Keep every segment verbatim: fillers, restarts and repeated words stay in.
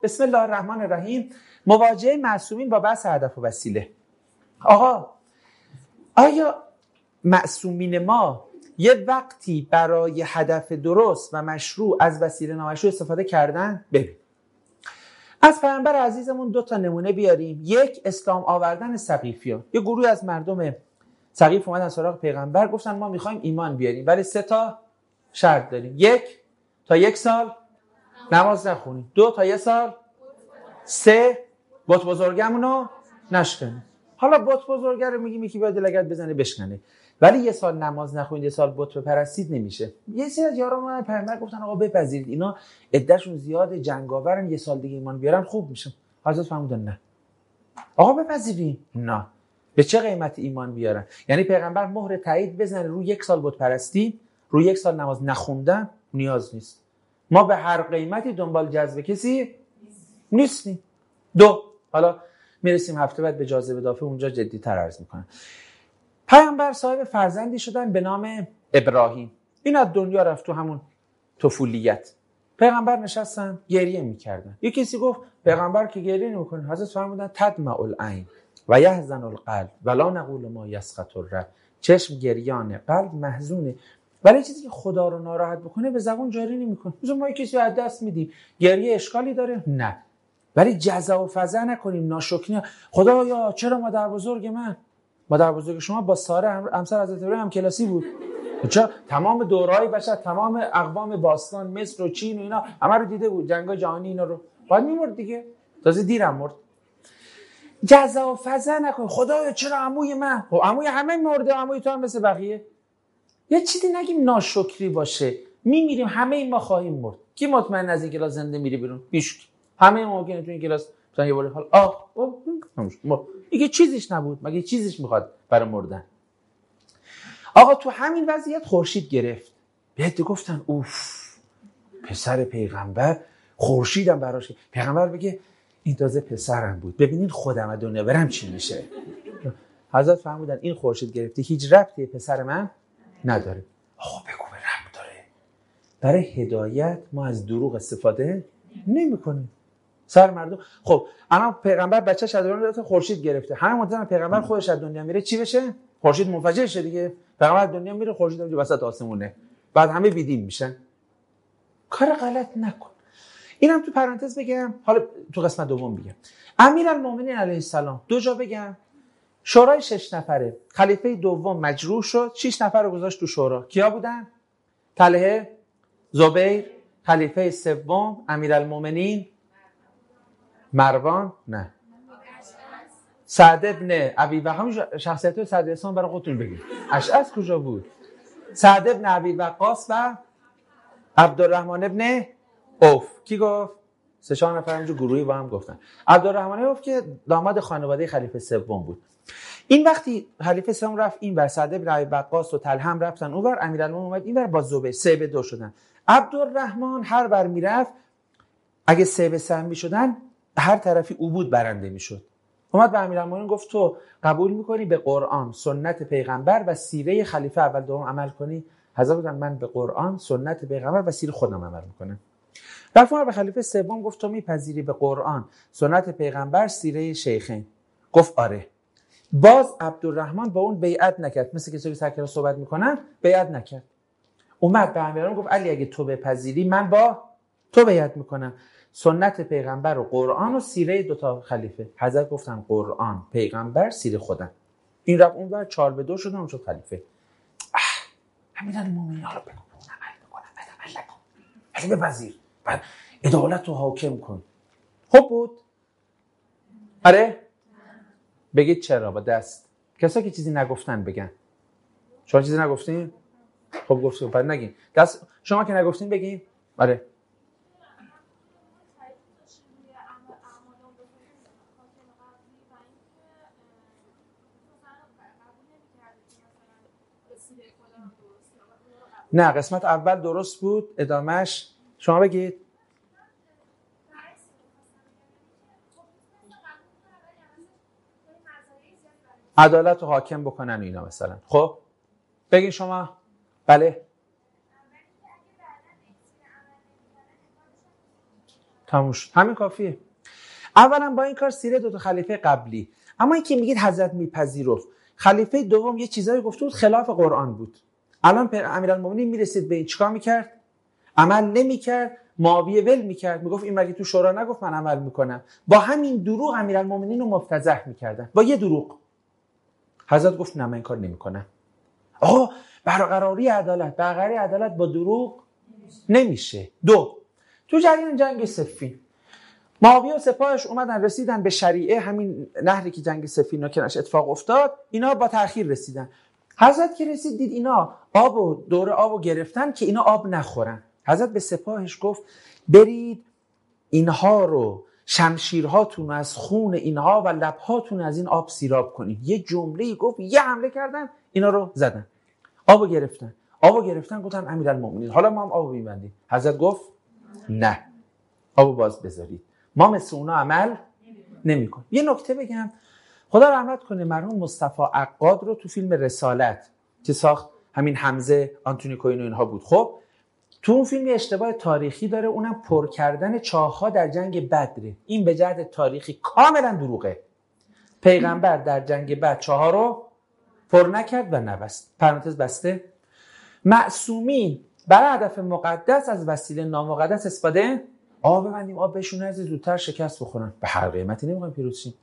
بسم الله الرحمن الرحیم. مواجهه معصومین با بحث هدف و وسیله. آقا آیا معصومین ما یه وقتی برای هدف درست و مشروع از وسیله نامشروع استفاده کردن؟ ببین از پیامبر عزیزمون دو تا نمونه بیاریم. یک، اسلام آوردن سقیفیان. یه گروه از مردم سقیف اومدن سراغ پیغمبر گفتن ما میخوایم ایمان بیاریم ولی سه تا شرط داریم. یک، تا یک سال نماز نخونیم. دو، تا یک سال. سه، بت بزرگمونو نشکنیم. حالا بت بزرگه رو میگیم یکی باید لگد بزنه بشکنه، ولی یه سال نماز نخونید یه سال بت بپرستید نمیشه. یه سری از یاران اومدن پیغمبر گفتن آقا بپذیرید اینا عدهشون زیاده جنگاورن یه سال دیگه ایمان بیارن خوب میشن. حضرت فرمودن نه آقا بپذیرید. نه به چه قیمت ایمان بیارن؟ یعنی پیغمبر مهر تایید بزنه رو یک سال بت پرستی، رو یک سال نماز نخوندن نیاز نیست. ما به هر قیمتی دنبال جذب کسی نیستیم. دو، حالا میرسیم هفته بعد به جاذبه دافع اونجا جدی تر عرض میکنم. پیامبر صاحب فرزندی شدن به نام ابراهیم. این از دنیا رفت تو همون طفولیت. پیغمبر نشستن گریه میکردن. یک کسی گفت پیغمبر که گریه نمیکنه. حضرت فرمودن تدمع العین و یحزن القلب ولا نقول ما یسخط الرب. چشم گریانه، قلب محزونه، ولی چیزی که خدا رو ناراحت بکنه به زبان جاری نمیکنه. مثلا ما کسی رو از دست میدیم گریه اشکالی داره؟ نه. ولی جزع و فزع نکنیم، ناشکری. خدایا چرا مادر بزرگ من، مادر بزرگ شما با ساره همسر حضرت ابراهیم هم کلاسی بود. چرا تمام دورهای بشر، تمام اقوام باستان، مصر و چین و اینا همه رو دیده بود، جنگ‌های جهانی اینا رو. باید میمرد دیگه. تازه دیرم مرد. جزع و فزع نکن. خدایا چرا عموی من؟ خب عموی همه مرده، عموی تو هم مثل بقیه. یه چیزی نگیم ناشکری باشه. میمیریم همه ما خواهیم مرد. کی مطمئن از این کلاس زنده میره بیرون؟ هیچ. همه ما ممکنه تو این کلاس مثلا یه بار حال آه اوه دیگه چیزیش نبود، مگه چیزیش میخواد برای مردن. آقا تو همین وضعیت خورشید گرفت. بهت گفتن اوف پسر پیغمبر، خورشیدم براش. پیغمبر بگه این تازه پسرم بود، ببینین خودم از دنیا برم چی میشه. حضرت فرمودن این خورشید گرفته هیچ ربطی پسر من نداره. آقا بگو به ربط داره. برای هدایت ما از دروغ استفاده نمی‌کنیم. سر مردم. خب الان پیغمبر بچه‌ش از دنیا رفته خورشید گرفته. همه منتظرن پیغمبر خودش از دنیا میره چی بشه؟ خورشید منفجر شه دیگه. پیغمبر از دنیا میره خورشید اونجا وسط آسمونه. بعد همه بیدین میشن. کار غلط نکن. اینم تو پرانتز بگم، حالا تو قسمت دوم میگم. امیرالمومنین علیه السلام دو جا بگم. شورای شش نفره. خلیفه دوم مجروح شد، شش نفر رو گذاشت تو شورا. کیا بودن؟ طلحه، زبیر، خلیفه سوم امیرالمومنین مروان، نه سعد ابن ابی وقاص. شخصیت سعد اسلام برای خودتون بگید. اشعث کجا بود؟ سعد ابن ابی وقاص و عبدالرحمن ابن عوف. کی گفت؟ سه چهار نفر اینجا گروهی با هم گفتن. عبدالرحمن عوف که داماد خانواده خلیفه سوم بود. این وقتی خلیفه سوم رفت این ور، سعد ابن ابی وقاص و طلحه هم رفتن اون ور، امیرالمومنین اومد این ور با زبیر، سه به دو شدن. عبدالرحمن هر ور میرفت اگه سه به سه میشدن هر طرفی عبود برنده میشد. اومد به امیرالمومنین گفت تو قبول میکنی به قرآن، سنت پیغمبر و سیره خلیفه اول دوم عمل کنی؟ حضرت گفتن من به قرآن، سنت پیغمبر و سیره خودم عمل میکنم. رفت به خلیفه سوم گفت تو میپذیری به قرآن، سنت پیغمبر، سیره شیخین؟ گفت آره. باز عبدالرحمن با اون بیعت نکرد، مثل کسی که سرکرا صحبت میکنن بیعت نکرد. اومد به امیرالمومنین گفت علی اگه تو بپذیری من با تو بیعت میکنم، سنت پیغمبر و قرآن و سیره دوتا خلیفه. حضرت گفتن قرآن، پیغمبر، سیره خودم. این رفت اون ور چهار به دو شدن، اون شد خلیفه. امیرالمومنین حالا بگو اون عمل بکنم، بعد عمل نکن، علی بپذیر، بعد عدالت رو حاکم کن. خوب بود؟ آره؟ بگید چرا با دست. کسایی که چیزی نگفتن بگن. شما چیزی نگفتین؟ خب گفتیم بعد نگین. دست شما که نگفتین بگین. آره. نه قسمت اول درست بود، ادامهش شما بگید. عدالت رو حاکم بکنن و اینا مثلا. خب بگین شما. بله تموم شد. همین کافیه. اولا با این کار سیره دو تا خلیفه قبلی، اما این که میگید حضرت میپذیرفت، خلیفه دوم یه چیزایی گفته بود خلاف قرآن بود. الان امیرالمومنین میرسید به این، چیکار میکرد؟ عمل نمیکرد، معاویه ول میکرد، میگفت این مگه تو شورا نگفت من عمل میکنم. با همین دروغ امیرالمومنین رو مفتضح میکردن، با یه دروغ. حضرت گفت نه من این کار نمیکنم. آقا برقراری عدالت، برقراری عدالت با دروغ نمیشه. دو، تو جریان جنگ صفین معاویه و سپاهش اومدن رسیدن به شریعه، همین نهری که جنگ صفین و کنارش اتفاق افتاد، اینا با تأخیر رسیدن. حضرت که رسید دید اینا آب و دور آبو گرفتن که اینا آب نخورن. حضرت به سپاهش گفت برید اینها رو، شمشیرهاتون از خون اینها و لبهاتون از این آب سیراب کنید. یه جمله‌ای گفت، یه حمله کردن اینا رو زدن، آبو گرفتن. آبو گرفتن گفتن امیرالمومنین حالا ما هم آبو میبندیم. حضرت گفت نه، آبو باز بذارید، ما مثل اونا عمل نمی کنیم. یه نکته بگم، خدا رحمت کنه مرحوم مصطفی عقاد رو تو فیلم رسالت که ساخت همین حمزه آنتونی کوین و اینها بود، خب تو اون فیلم اشتباه تاریخی داره، اونم پر کردن چاه‌ها در جنگ بدره. این به جهت تاریخی کاملا دروغه. پیغمبر در جنگ بدر چاه‌ها رو پر نکرد و نبست. پرانتز بسته. معصومین برای هدف مقدس از وسیله نامقدس استفاده، آب ببندیم آب بهشون از زودتر شکست بخورن، به هر قیمتی نمیخوایم پیروز شیم.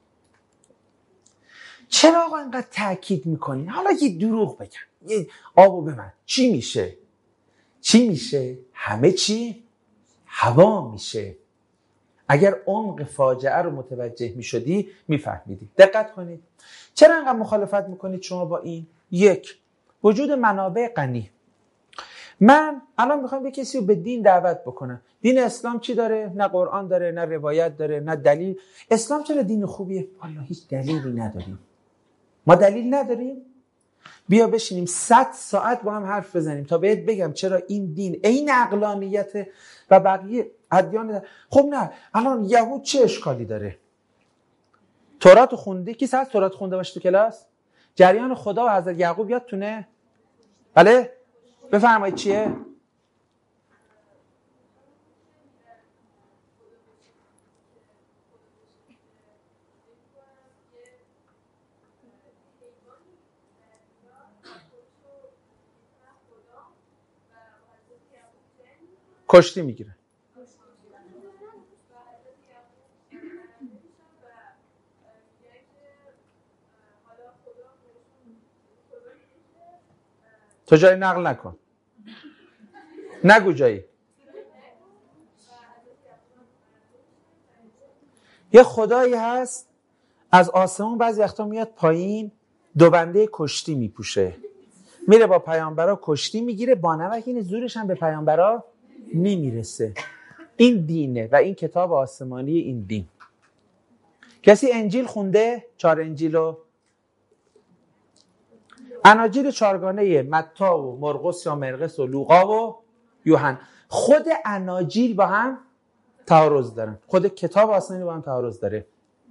چرا آقا اینقدر تاکید میکنین؟ حالا یه دروغ بگم، یه آبو ببند، چی میشه؟ چی میشه؟ همه چی هوا میشه. اگر عمق فاجعه رو متوجه میشدی میفهمیدی. دقت کنید. چرا اینقدر مخالفت میکنید شما با این؟ یک، وجود منابع غنی. من الان میخوام یه کسی رو به دین دعوت بکنم. دین اسلام چی داره؟ نه قرآن داره، نه روایت داره، نه دلیل. اسلام چرا دین خوبیه؟ والا هیچ دلیلی نداریم. ما دلیل نداریم. بیا بشینیم صد ساعت با هم حرف بزنیم تا بهت بگم چرا این دین عین عقلانیت و بقیه ادیان داره. خب نه، الان یهود چه اشکالی داره؟ تورات خونده؟ کی هست تورات خونده باشه تو کلاس؟ جریان خدا و حضرت یعقوب یادتونه؟ بله؟ بفرمایید چیه؟ کشتی میگیره. تو جایی نقل نکن، نگو جایی. یه خدایی هست از آسمون بعضی وقتا میاد پایین، دو بنده کشتی میپوشه، میره با پیامبرا کشتی میگیره، با نمک این زورش هم به پیامبرا نمیرسه. این دینه و این کتاب آسمانی این دین. کسی انجیل خونده؟ چهار انجیلو؟ اناجیل چهارگانه متی و مرقس یا مرقس و لوقا و یوحنا، خود اناجیل با هم تعارض دارن، خود کتاب آسمانی با هم تعارض داره.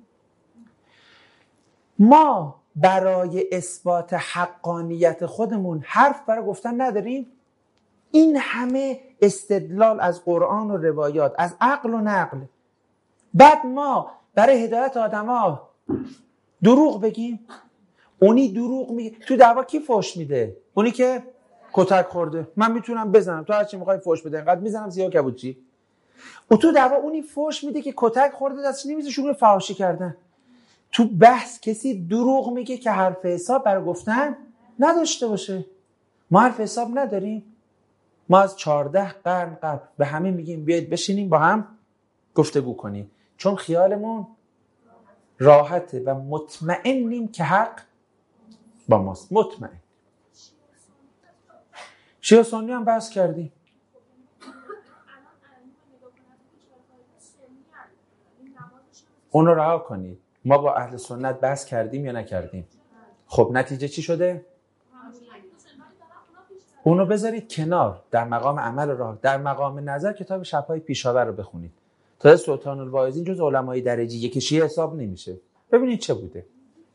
ما برای اثبات حقانیت خودمون حرف برای گفتن نداریم. این همه استدلال از قرآن و روایات، از عقل و نقل، بعد ما برای هدایت آدما دروغ بگیم. اونی دروغ میگه تو دعوا کی فحش میده؟ اونی که کتک خورده. من میتونم بزنم، تو هر چی میخوای فحش بده، انقدر میزنم سیاه کبوتچی. او تو دعوا اونی فحش میده که کتک خورده، دستش نمیزه شروع فحاشی کردن. تو بحث کسی دروغ میگه که حرف حساب برای گفتن نداشته باشه. ما حرف حساب نداریم. ما از چهارده قرن قبل به همه میگیم بیایید بشینیم با هم گفتگو کنیم، چون خیالمون راحته و مطمئنیم که حق با ماست. مطمئن. شیعه سنی هم بحث کردیم. اون رو رها کنید. ما با اهل سنت بحث کردیم یا نکردیم؟ خب نتیجه چی شده؟ اونو بذارید کنار. در مقام عمل راه، در مقام نظر کتاب شب‌های پیشاور رو بخونید. تا سلطان الواعظین جز علمای درجه یک شیعه حساب نمیشه. ببینید چه بوده.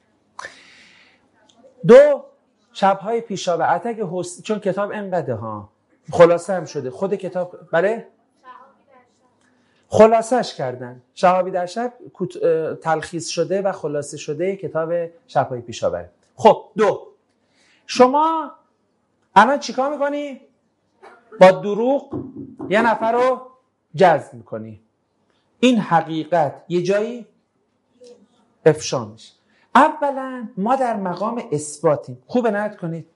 دو، شب‌های پیشاور اتک حسین، چون کتاب انقدر ها خلاصه هم شده خود کتاب. بله خلاصش کردن. شهابی در شب تلخیص شده و خلاصه شده کتاب شب‌های پیشاوره. خب دو، شما الان چیکار میکنی؟ با دروغ یه نفر رو جذب میکنی. این حقیقت یه جایی افشا میشه. اولا ما در مقام اثباتیم. خوب عنایت کنید.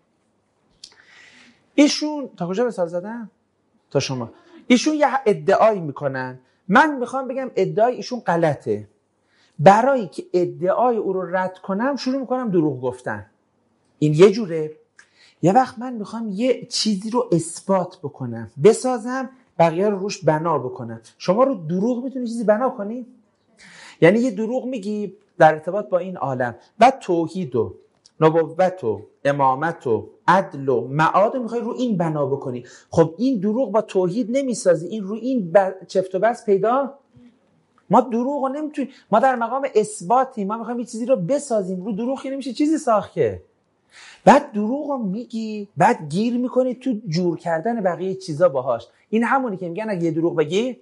ایشون تا کجا مثال زدم؟ تا شما. ایشون یه ادعایی میکنن، من میخوام بگم ادعای ایشون غلطه. برای که ادعای او رو رد کنم شروع میکنم دروغ گفتن. این یه جوره. یه وقت من میخوام یه چیزی رو اثبات بکنم، بسازم، بقیه رو روش بنا بکنم. شما رو دروغ میتونی چیزی بنا کنی؟ یعنی یه دروغ میگی در ارتباط با این عالم و توحید و نبوت و امامت و عدل و معاد میخوای رو این بنا بکنی. خب این دروغ با توحید نمیسازی، این رو این ب... چفت و بس پیدا. ما دروغ رو نمیتونیم، ما در مقام اثباتیم، ما میخوایم یه چیزی رو بسازیم، رو دروغ نمیشه چیزی ساخت که. بعد دروغ رو میگی، بعد گیر میکنی تو جور کردن بقیه چیزا باهاش. این همونی که میگن اگه یه دروغ بگی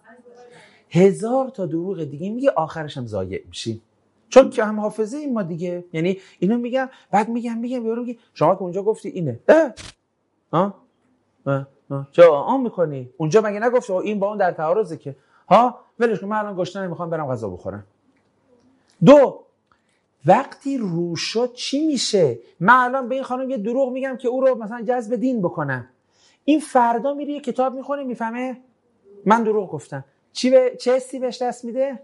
هزار تا دروغ دیگه میگی، آخرش هم ضایع میشی. چون که هم حافظه این ما دیگه. یعنی اینو میگم، بعد میگم میگم یارو میگه شما که اونجا گفتی اینه. اه ها اه اه چرا آم میکنی؟ اونجا مگه نگفت این با اون در تعارضه که ها ولش کن، من الان گشنه میخوام برم غذا بخورم. دو، وقتی رو شد چی میشه؟ من الان به این خانم یه دروغ میگم که او رو مثلا جذب دین بکنم. این فردا میره یه کتاب میخونه میفهمه من دروغ گفتم. چی به چه حسی بهش دست میده؟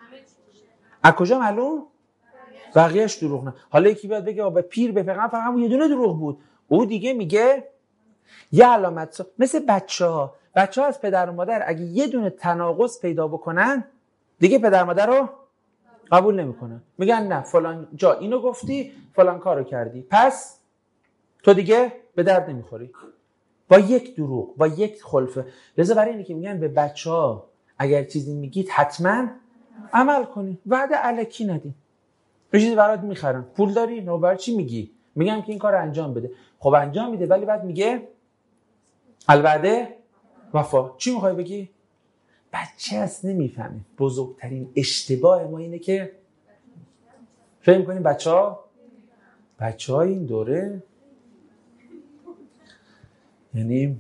از کجا معلوم؟ بقیه‌اش دروغ نه. حالا یکی بیاد بگه به پیر به پیغمبر فقط همون یه دونه دروغ بود، او دیگه میگه یه علامت سا... مثل بچه‌ها. بچه‌ها از پدر و مادر اگه یه دونه تناقض پیدا بکنن دیگه پدر و مادر رو قبول نمیکنن. میگن نه فلان جا اینو گفتی، فلان کارو کردی، پس تو دیگه به درد نمیخوری. با یک دروغ، با یک خلفه. لذا برای اینه که میگن به بچه‌ها اگر چیزی میگید حتما عمل کنی، وعده الکی ندین. یه چیزی برات میخرن، پول داری؟ نه برای چی میگی؟ میگم که این کارو انجام بده. خب انجام میده، ولی بعد میگه الوعده وفا. چی میخوای بگی؟ بچه هست نمیفهمه. بزرگترین اشتباه ما اینه که فکر می‌کنیم بچه‌ها بچه‌های این دوره، یعنی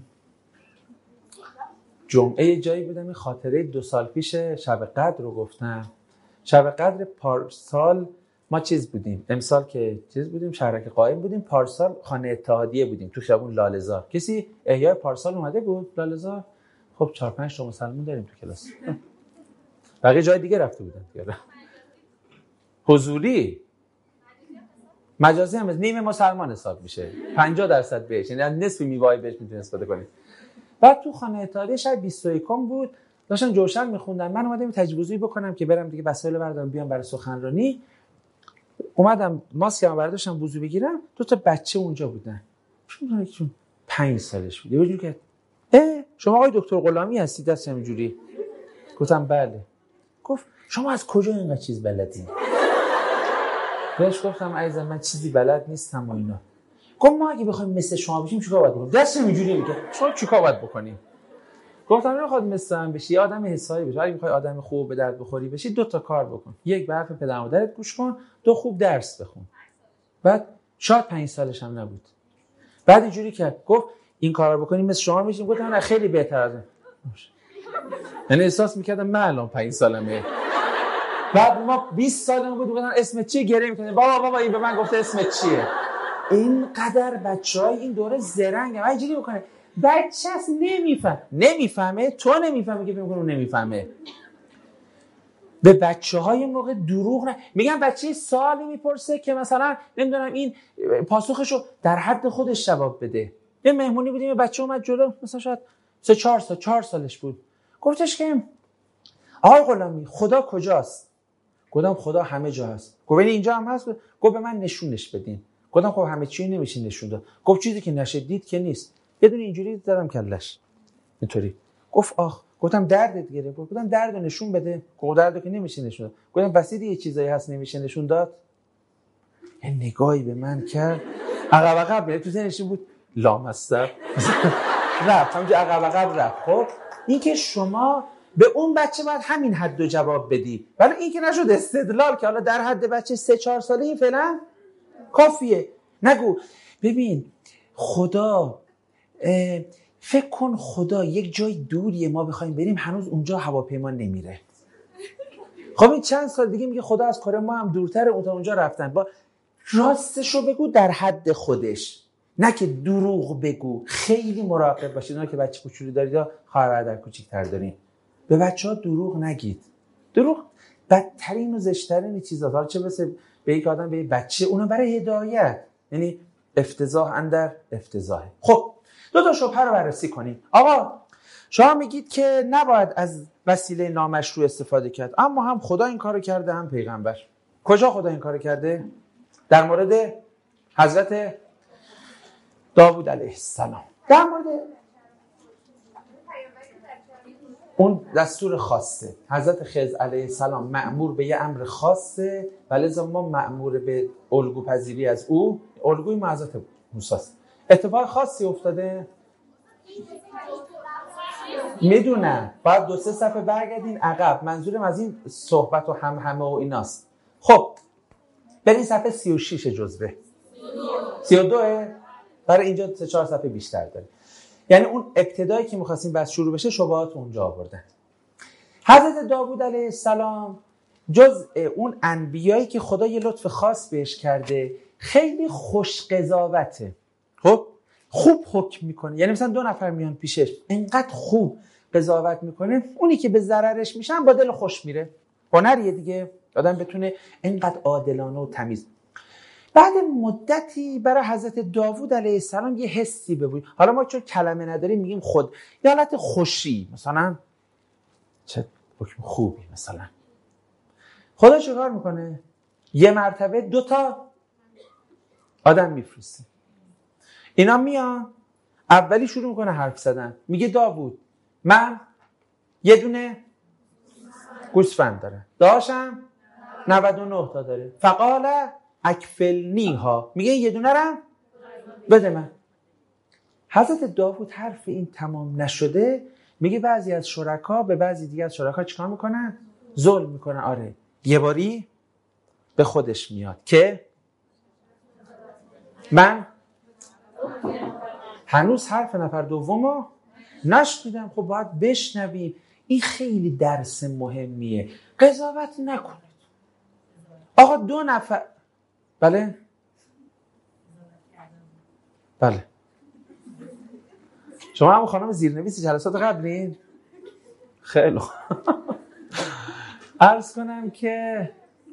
جمعه جایی بودم خاطره دو سال پیش شب قدر رو گفتم. شب قدر پارسال ما چیز بودیم، امسال که چیز بودیم شهرک قائم بودیم، پارسال خانه اتحادیه بودیم تو خیابون لاله‌زار. کسی احیای پارسال اومده بود لاله‌زار؟ خب چهار پنج تا مسلمان داریم تو کلاس. بقیه جای دیگه رفته بودن دیگه. حضوری مجازی هم نیمه مسلمان حساب میشه، پنجاه درصد بهش، یعنی نصف میوه‌ای بهش میتونید استفاده کنید. بعد تو خانه اتحادیه شب بیست و یکم بود، داشتن جوشن میخوندن. من اومدم تجویزی بکنم که برم دیگه وسایل بردارم بیام برای سخنرانی. اومدم ماسکم برداشتم وضو بگیرم، دو تا بچه اونجا بودن. چون چون پنج سالش بود. یه جوری که اه شما آقای دکتر غلامی هستید؟ دست همینجوری گفتم بله. گفت شما از کجا اینقدر چیز بلدی؟ بهش گفتم عزیزم من چیزی بلد نیستم و اینا. گفت ما اگه بخوایم مثل شما بشیم چیکار باید بکنیم؟ دست همینجوری میگه شما چیکار باید بکنیم؟ گفتم نمیخواد مثل من بشی، آدم حسابی بشی. اگه میخوای آدم خوب به درد بخوری بشی دو تا کار بکن. یک، به حرف پدر و مادرت گوش کن. دو، خوب درس بخون. بعد شاید پنج سالش هم نبود. بعد اینجوری کرد گفت این کارا رو بکنیم مثل شما میشیم. گفتم نه خیلی بهتر از اون. یعنی احساس میکردم من الان پنج سالمه. بعد ما بیست سالمون بود. گفتم اسمت چیه؟ گریه میکنه بابا بابا این به من گفته اسمت چیه. اینقدر بچهای این دوره زرنگه. من اینجوری میکنه بچه هست نمیفهم نمیفهمه تو نمیفهمه که فکر کنه اون نمیفهمه. به بچه های موقع دروغ نه. میگن بچه سوالی میپرسه که مثلا نمیدونم این پاسخشو در حد خودش جواب بده. یه مهمونی بودیم یه بچه اومد جلو، مثلا شاید سه چهار سال چهار سالش بود. گفتش که آقای غلامی خدا کجاست؟ گفتم خدا همه جا هست. گفت اینجا هم هست؟ گفت به من نشونش بدین. گفتم خب همه چی نمیشه نشون داد. گفت چیزی که نشه دید که نیست. یه دونه اینجوری زدم کلش اینطوری. گفت آخ. گفتم دردت گرفت؟ گفتم درد نشون بده. گفت دردو که نمیشه نشون داد. گفتم بس یه چیزایی هست نمیشه نشون داد. یه نگاهی به من کرد، عقب عقب میره تو ذهنش بود لامصب رفت همونجا عقب عقب رفت. خب این که شما به اون بچه باید همین حد و جواب بدی. ولی این که نشد استدلال که حالا در حد بچه سه چهار ساله این فعلا کافیه. نگو ببین خدا، فکر کن خدا یک جای دوریه ما بخوایم بریم هنوز اونجا هواپیما نمیره. خب این چند سال دیگه میگه خدا از کره ما هم دورتره، اون تا اونجا رفتن. با راستشو بگو در حد خودش، نه که دروغ بگو. خیلی مراقب باشید. اونا که بچه کوچولو دارید یا خواهر برادر کوچیک‌تر دارین، به بچه‌ها دروغ نگید. دروغ بدترین و زشت‌ترین چیزاست. حالا چه برسه به یک آدم، به یک بچه، اونم برای هدایت، یعنی افتضاح اندر افتضاحه. خب دو تا شبهه رو بررسی کنیم. آقا شما میگید که نباید از وسیله نامشروع استفاده کرد، اما هم خدا این کارو کرده هم پیغمبر. کجا خدا این کارو کرده؟ در مورد حضرت داوود علیه السلام. در مورد اون دستور خاصه. حضرت خضر علیه السلام مأمور به یه امر خاصه و لذا ما مأمور به الگو پذیری از او. الگوی ما حضرت موسی است. اتفاق خاصی افتاده؟ میدونم. باید دو سه صفحه برگردین عقب. منظورم از این صحبت و هم همه و ایناست. خب برین صفحه سی و شش جزوه. سی و دو برای اینجا سه چهار صفحه بیشتر داره. یعنی اون ابتدایی که می‌خواستیم بس شروع بشه شبهات اونجا آوردن. حضرت داوود علیه السلام جز اون انبیایی که خدا یه لطف خاص بهش کرده، خیلی خوش قضاوته. خب خوب حکم میکنه. یعنی مثلا دو نفر میان پیشش، اینقدر خوب قضاوت میکنه، اونی که به ضررش میشن با دل خوش میره. هنریه دیگه آدم بتونه اینقدر عادلانه و تمیز. بعد مدتی برای حضرت داوود علیه السلام یه حسی ببود. حالا ما چون کلمه نداریم میگیم خود، یه حالت خوشی، مثلا چه حکم خوبی. مثلا خدا چه کار میکنه؟ یه مرتبه دو تا آدم میفرسته. اینا میان، اولی شروع میکنه حرف زدن، میگه داوود من یه دونه گوسفند دارم، داشتم نود و نه تا داره. فقال اکفلنی ها، میگه یه دونه رم بده من. حضرت داوود حرف این تمام نشده میگه بعضی از شرکا به بعضی دیگه از شرکا چیکار میکنن؟ ظلم میکنن. آره یه باری به خودش میاد که من هنوز حرف نفر دومو نشنیدم. خب باید بشنویم. این خیلی درس مهمیه. قضاوت نکنید. آقا دو نفر. بله بله شما هم خانم زیرنویس جلسات قبلین؟ خیلی عرض کنم که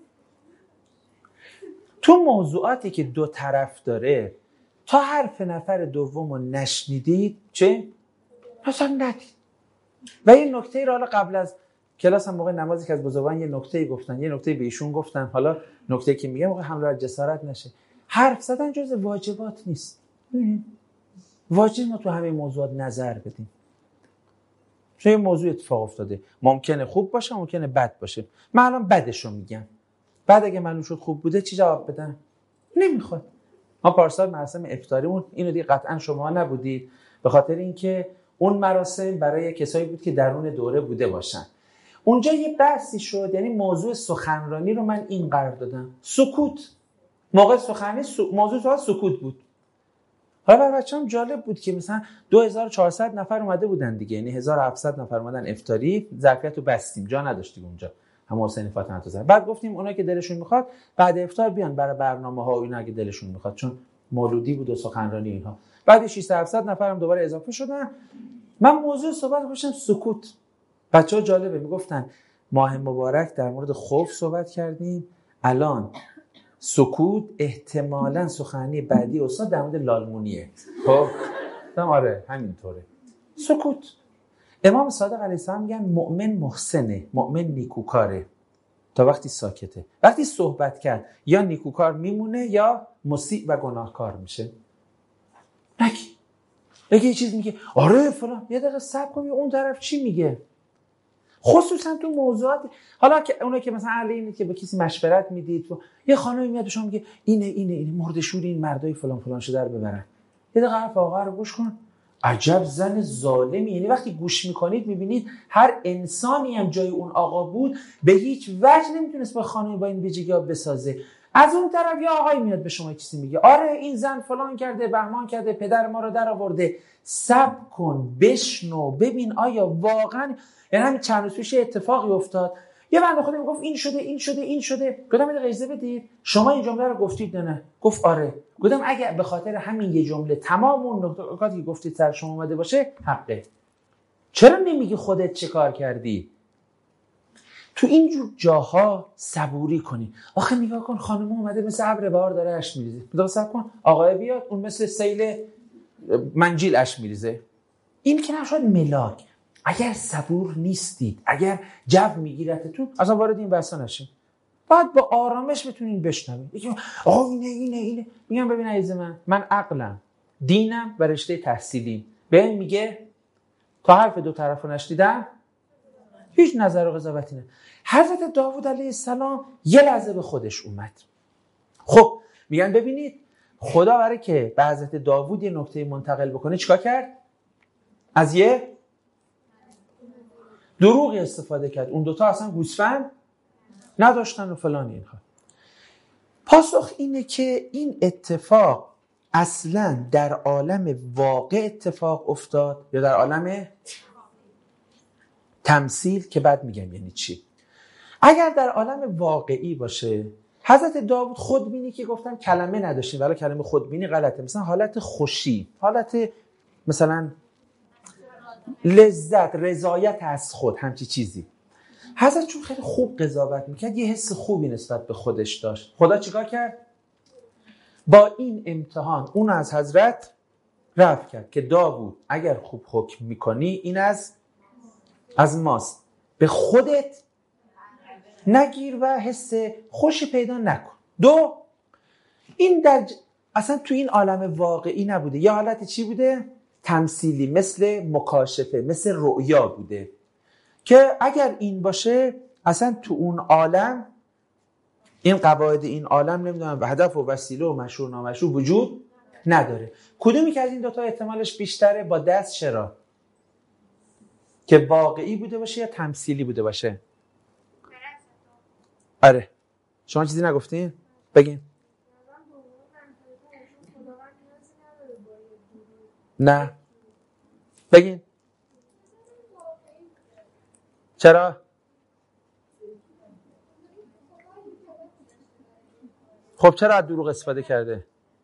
تو موضوعاتی که دو طرف داره تا حرف نفر دوم رو نشنیدید چه؟ مثلا ندید. و یه نکته رو حالا قبل از کلاس هم موقع نمازی که از بزرگان یه نکته گفتن، یه نکته به ایشون گفتن، حالا نکته که میگه موقع حمله بر جسارت نشه. حرف زدن جز واجبات نیست. واجب ما تو همه موضوعات نظر بدیم. چون یه موضوع اتفاق افتاده، ممکنه خوب باشه، ممکنه بد باشه. من الان بدشو میگم. بعد اگه معلوم شد خوب بوده چی جواب بدم؟ نمیخواد. ما پارسال مراسم افطاریمون اینو دیگه قطعا شما نبودید، به خاطر اینکه اون مراسم برای کسایی بود که درون دوره بوده باشن. اونجا یه بحثی شد، یعنی موضوع سخنرانی رو من این قرار دادم، سکوت. موقع سخنرانی سو... موضوع سوال سکوت بود. حالا برای بچه‌ام جالب بود که مثلا دو هزار و چهارصد نفر اومده بودن دیگه، یعنی هزار و هفتصد نفر اومدن افطاری، ظرفیت رو بستیم، جا نداشتیم اونجا. هم حسین فاطمه تو زد. بعد گفتیم اونایی که دلشون میخواد بعد افطار بیان برای برنامه‌ها و اینا اگه دلشون میخواد، چون مولودی بود و سخنرانی اینها. بعد ششصد هفتصد نفرم دوباره اضافه شدن. من موضوع صحبت گذاشتم سکوت. بچه‌ها جالبه میگفتن ماه مبارک در مورد خوف صحبت کردیم، الان سکوت احتمالاً سخنرانی بعدی استاد در مورد لالمونیه. خب آره همینطوره. سکوت. امام صادق علیه السلام میگن مؤمن محسنه، مؤمن نیکوکاره تا وقتی ساکته. وقتی صحبت کرد یا نیکوکار میمونه یا مسیء و گناهکار میشه. نگی بگی یه چیز میگه آره فلان، یه دقیقه صبر کن اون طرف چی میگه. خصوصا تو موضوعات، حالا که اونایی که مثلا اهل اینه که به کسی مشورت میدید، یه خانمی میاد شما میگه اینه اینه اینه مردشور این مردای فلان فلان شده رو ببرن، یه دقیقه حرف آقا رو گوش کن. عجب زن ظالمی. یعنی وقتی گوش میکنید میبینید هر انسانی هم جای اون آقا بود به هیچ وجه نمیتونست با خانمی با این ویژگی ها بسازه. از اون طرف یه آقایی میاد به شما چیزی میگه، آره این زن فلان کرده، بهمان کرده، پدر ما رو در آورده. صبر کن، بشنو، ببین آیا واقعا. یعنی همین چند روز پیش اتفاقی افتاد، یه بنده خدا میگفت این شده این شده این شده. گفتم اینو اجازه بدید، شما این جمله رو گفتید نه نه؟ گفت آره. گفتم اگه به خاطر همین یه جمله تمام اون نکاتی که گفتید سر شما اومده باشه حقه. چرا نمیگی خودت چه کار کردی؟ تو اینجور جاها صبوری کنی. آخه نگاه کن خانم اومده مثل ابر بهار داره اش میریزه، بذار صبر کن آقای بیاد اون مثل سیل منجیل اش میریزه. این که نشد ملاک. اگر صبور نیستید، اگر جو میگیرتتون، اصلا وارد این بحثا نشین. باید با آرامش بتونین بشنوید. میگم آقا اینه اینه اینه. میگم ببین عزیز من، من عقلم، دینم و رشته تحصیلیم بهم میگه تا حرف دو طرفو نشنیدم هیچ نظر و قضاوتی نه. حضرت داوود علیه السلام یه لحظه به خودش اومد. خب میگن ببینید خدا برای که به حضرت داوود یه نکته منتقل بکنه چیکار کرد؟ از یه دروغی استفاده کرد. اون دوتا اصلا گوسفند نداشتن و فلان اینها. پاسخ اینه که این اتفاق اصلا در عالم واقع اتفاق افتاد یا در عالم تمثیل، که بعد میگم یعنی چی. اگر در عالم واقعی باشه، حضرت داوود خودبینی که گفتم کلمه نداشتیم، ولی کلمه خودبینی غلطه، مثلا حالت خوشی، حالت مثلا لذت، رضایت از خود، همچی چیزی. حضرت چون خیلی خوب قضاوت میکرد یه حس خوبی نسبت به خودش داشت. خدا چیکار کرد؟ با این امتحان اون از حضرت رفع کرد که داوود اگر خوب حکم میکنی این از از ماست، به خودت نگیر و حس خوشی پیدا نکن. دو، این در ج... اصلا تو این عالم واقعی نبوده، یه حالت چی بوده؟ تمثیلی، مثل مکاشفه، مثل رؤیا بوده که اگر این باشه اصلا تو اون عالم این قواعد این عالم نمیدونم و هدف و وسیله و مشروع نامشروع وجود نداره. کدومی که از این دوتا احتمالش بیشتره؟ با دست چرا؟ که واقعی بوده باشه یا تمثیلی بوده باشه؟ آره. شما چیزی نگفتین؟ بگین. نه بگین. چرا؟ خب چرا از دروغ استفاده کرده؟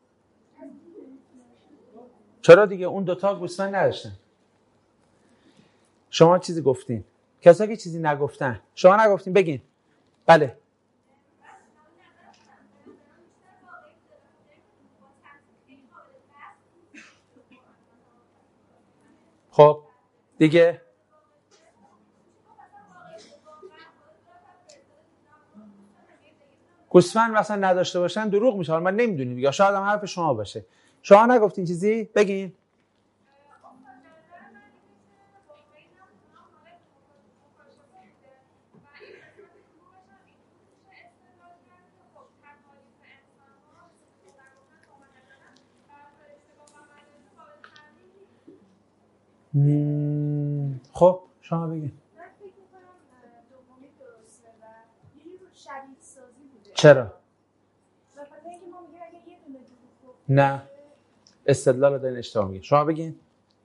چرا دیگه اون دوتا گوسفند نداشتن. شما چیزی گفتین، کسایی که چیزی نگفتن. شما نگفتین بگین. بله. خب دیگه گوسفند مثلا نداشته باشن دروغ میشه. من نمیدونیم یا شاید هم حرف شما باشه. شما نگفتین چیزی؟ بگین. خب شما بگین. چرا؟ نه استدلال رو دارین اشتباه میگین. شما بگین.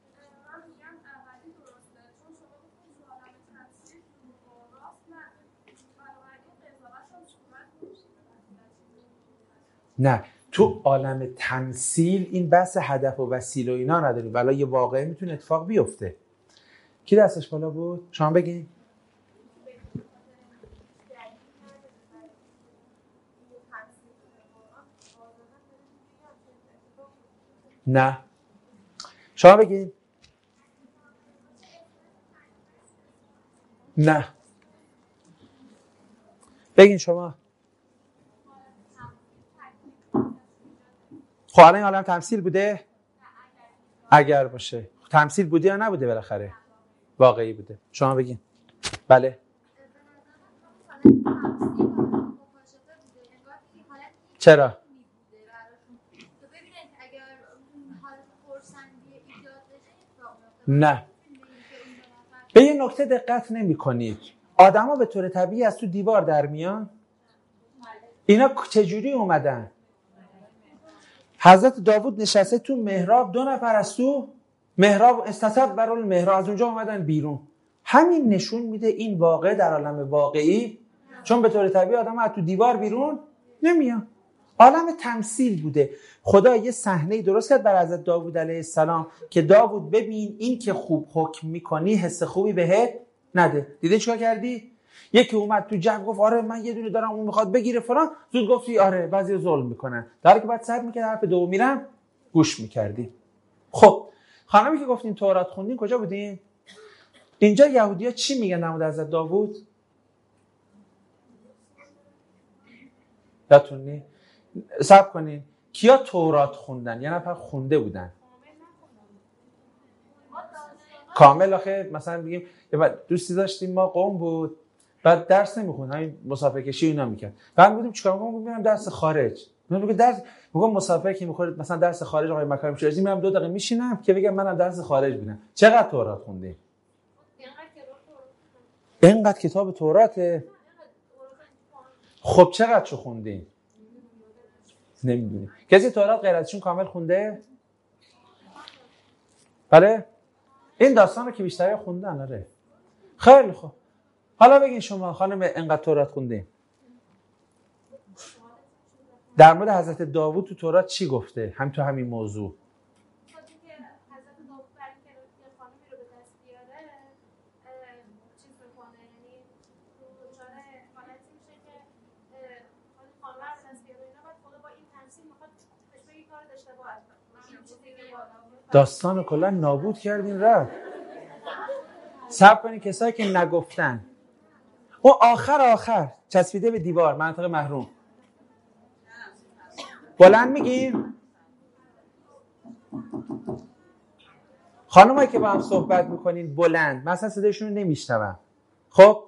نه تو عالم تمثیل این بحث هدف و وسیله و اینا نداریم، ولی یه واقعه میتونه اتفاق بیفته. کی دستش بالا بود؟ شما بگین. نه شما بگین. نه بگین شما. خب الان این عالم تمثیل بوده؟ اگر باشه تمثیل بوده یا نبوده؟ بالاخره واقعی بوده. شما بگین. بله. چرا؟ نه. به یه نکته دقت نمی کنید. آدم ها به طور طبیعی از تو دیوار در میان. اینا چجوری اومدن؟ حضرت داوود نشسته تو محراب، دو نفر از تو محراب استتب برال محراب، از اونجا اومدن بیرون. همین نشون میده این واقع در عالم واقعی، چون به طور طبیعی آدم ها از تو دیوار بیرون نمیان. عالم تمثیل بوده. خدا یه صحنه درست کرد بر حضرت داوود علیه السلام که داوود ببین این که خوب حکم میکنی حس خوبی بهت نده. دیده چیکار کردی؟ یکی اومد تو جنگ گفت آره من یه دونه دارم اون میخواد بگیره فلان، زود گفتی آره بعضی ظلم میکنن، در حالی که بعد صبر میکرد حرف دوم میرم گوش میکردی. خب خانمی که گفتین تورات خوندین کجا بودین؟ اینجا یهودی‌ها چی میگن در مورد حضرت داوود؟ یادتونه؟ صبر کنین کیا تورات خوندن؟ یه نفر خونده بودن کامل. آخه مثلا بگیم دوستی داشتیم ما قوم بود بعد درس نمیخوند، همین مسافر کشی اینا میکرد، بعد بودیم چیکار میکنم؟ میرم درس خارج. من میگم درس میگم مسافر که میخوره مثلا درس خارج آقای مکارم شیرازی، میرم دو دقیقه میشینم که بگم منم درس خارج بودم. چقدر تورات خوندی؟ اینقدر کتاب توراته. خب چقدر چو خوندی؟ نمیدونی. کسی تورات غیر ازشون کامل خونده؟ بله؟ این داستان رو که بیشتری خوندن. آره خیلی خوب. حالا بگین شما خانم اینقدر تورات خوندین، در مورد حضرت داوود تو تورات چی گفته؟ هم تو همین موضوع. داستان کلا نابود کردین رفت. صبر کنین کسایی که نگفتن. اون آخر آخر چسبیده به دیوار منطقه محروم. بلند میگین؟ خانمایی که با هم صحبت میکنین بلند، مثلا صدایشون رو نمیشنوم. خب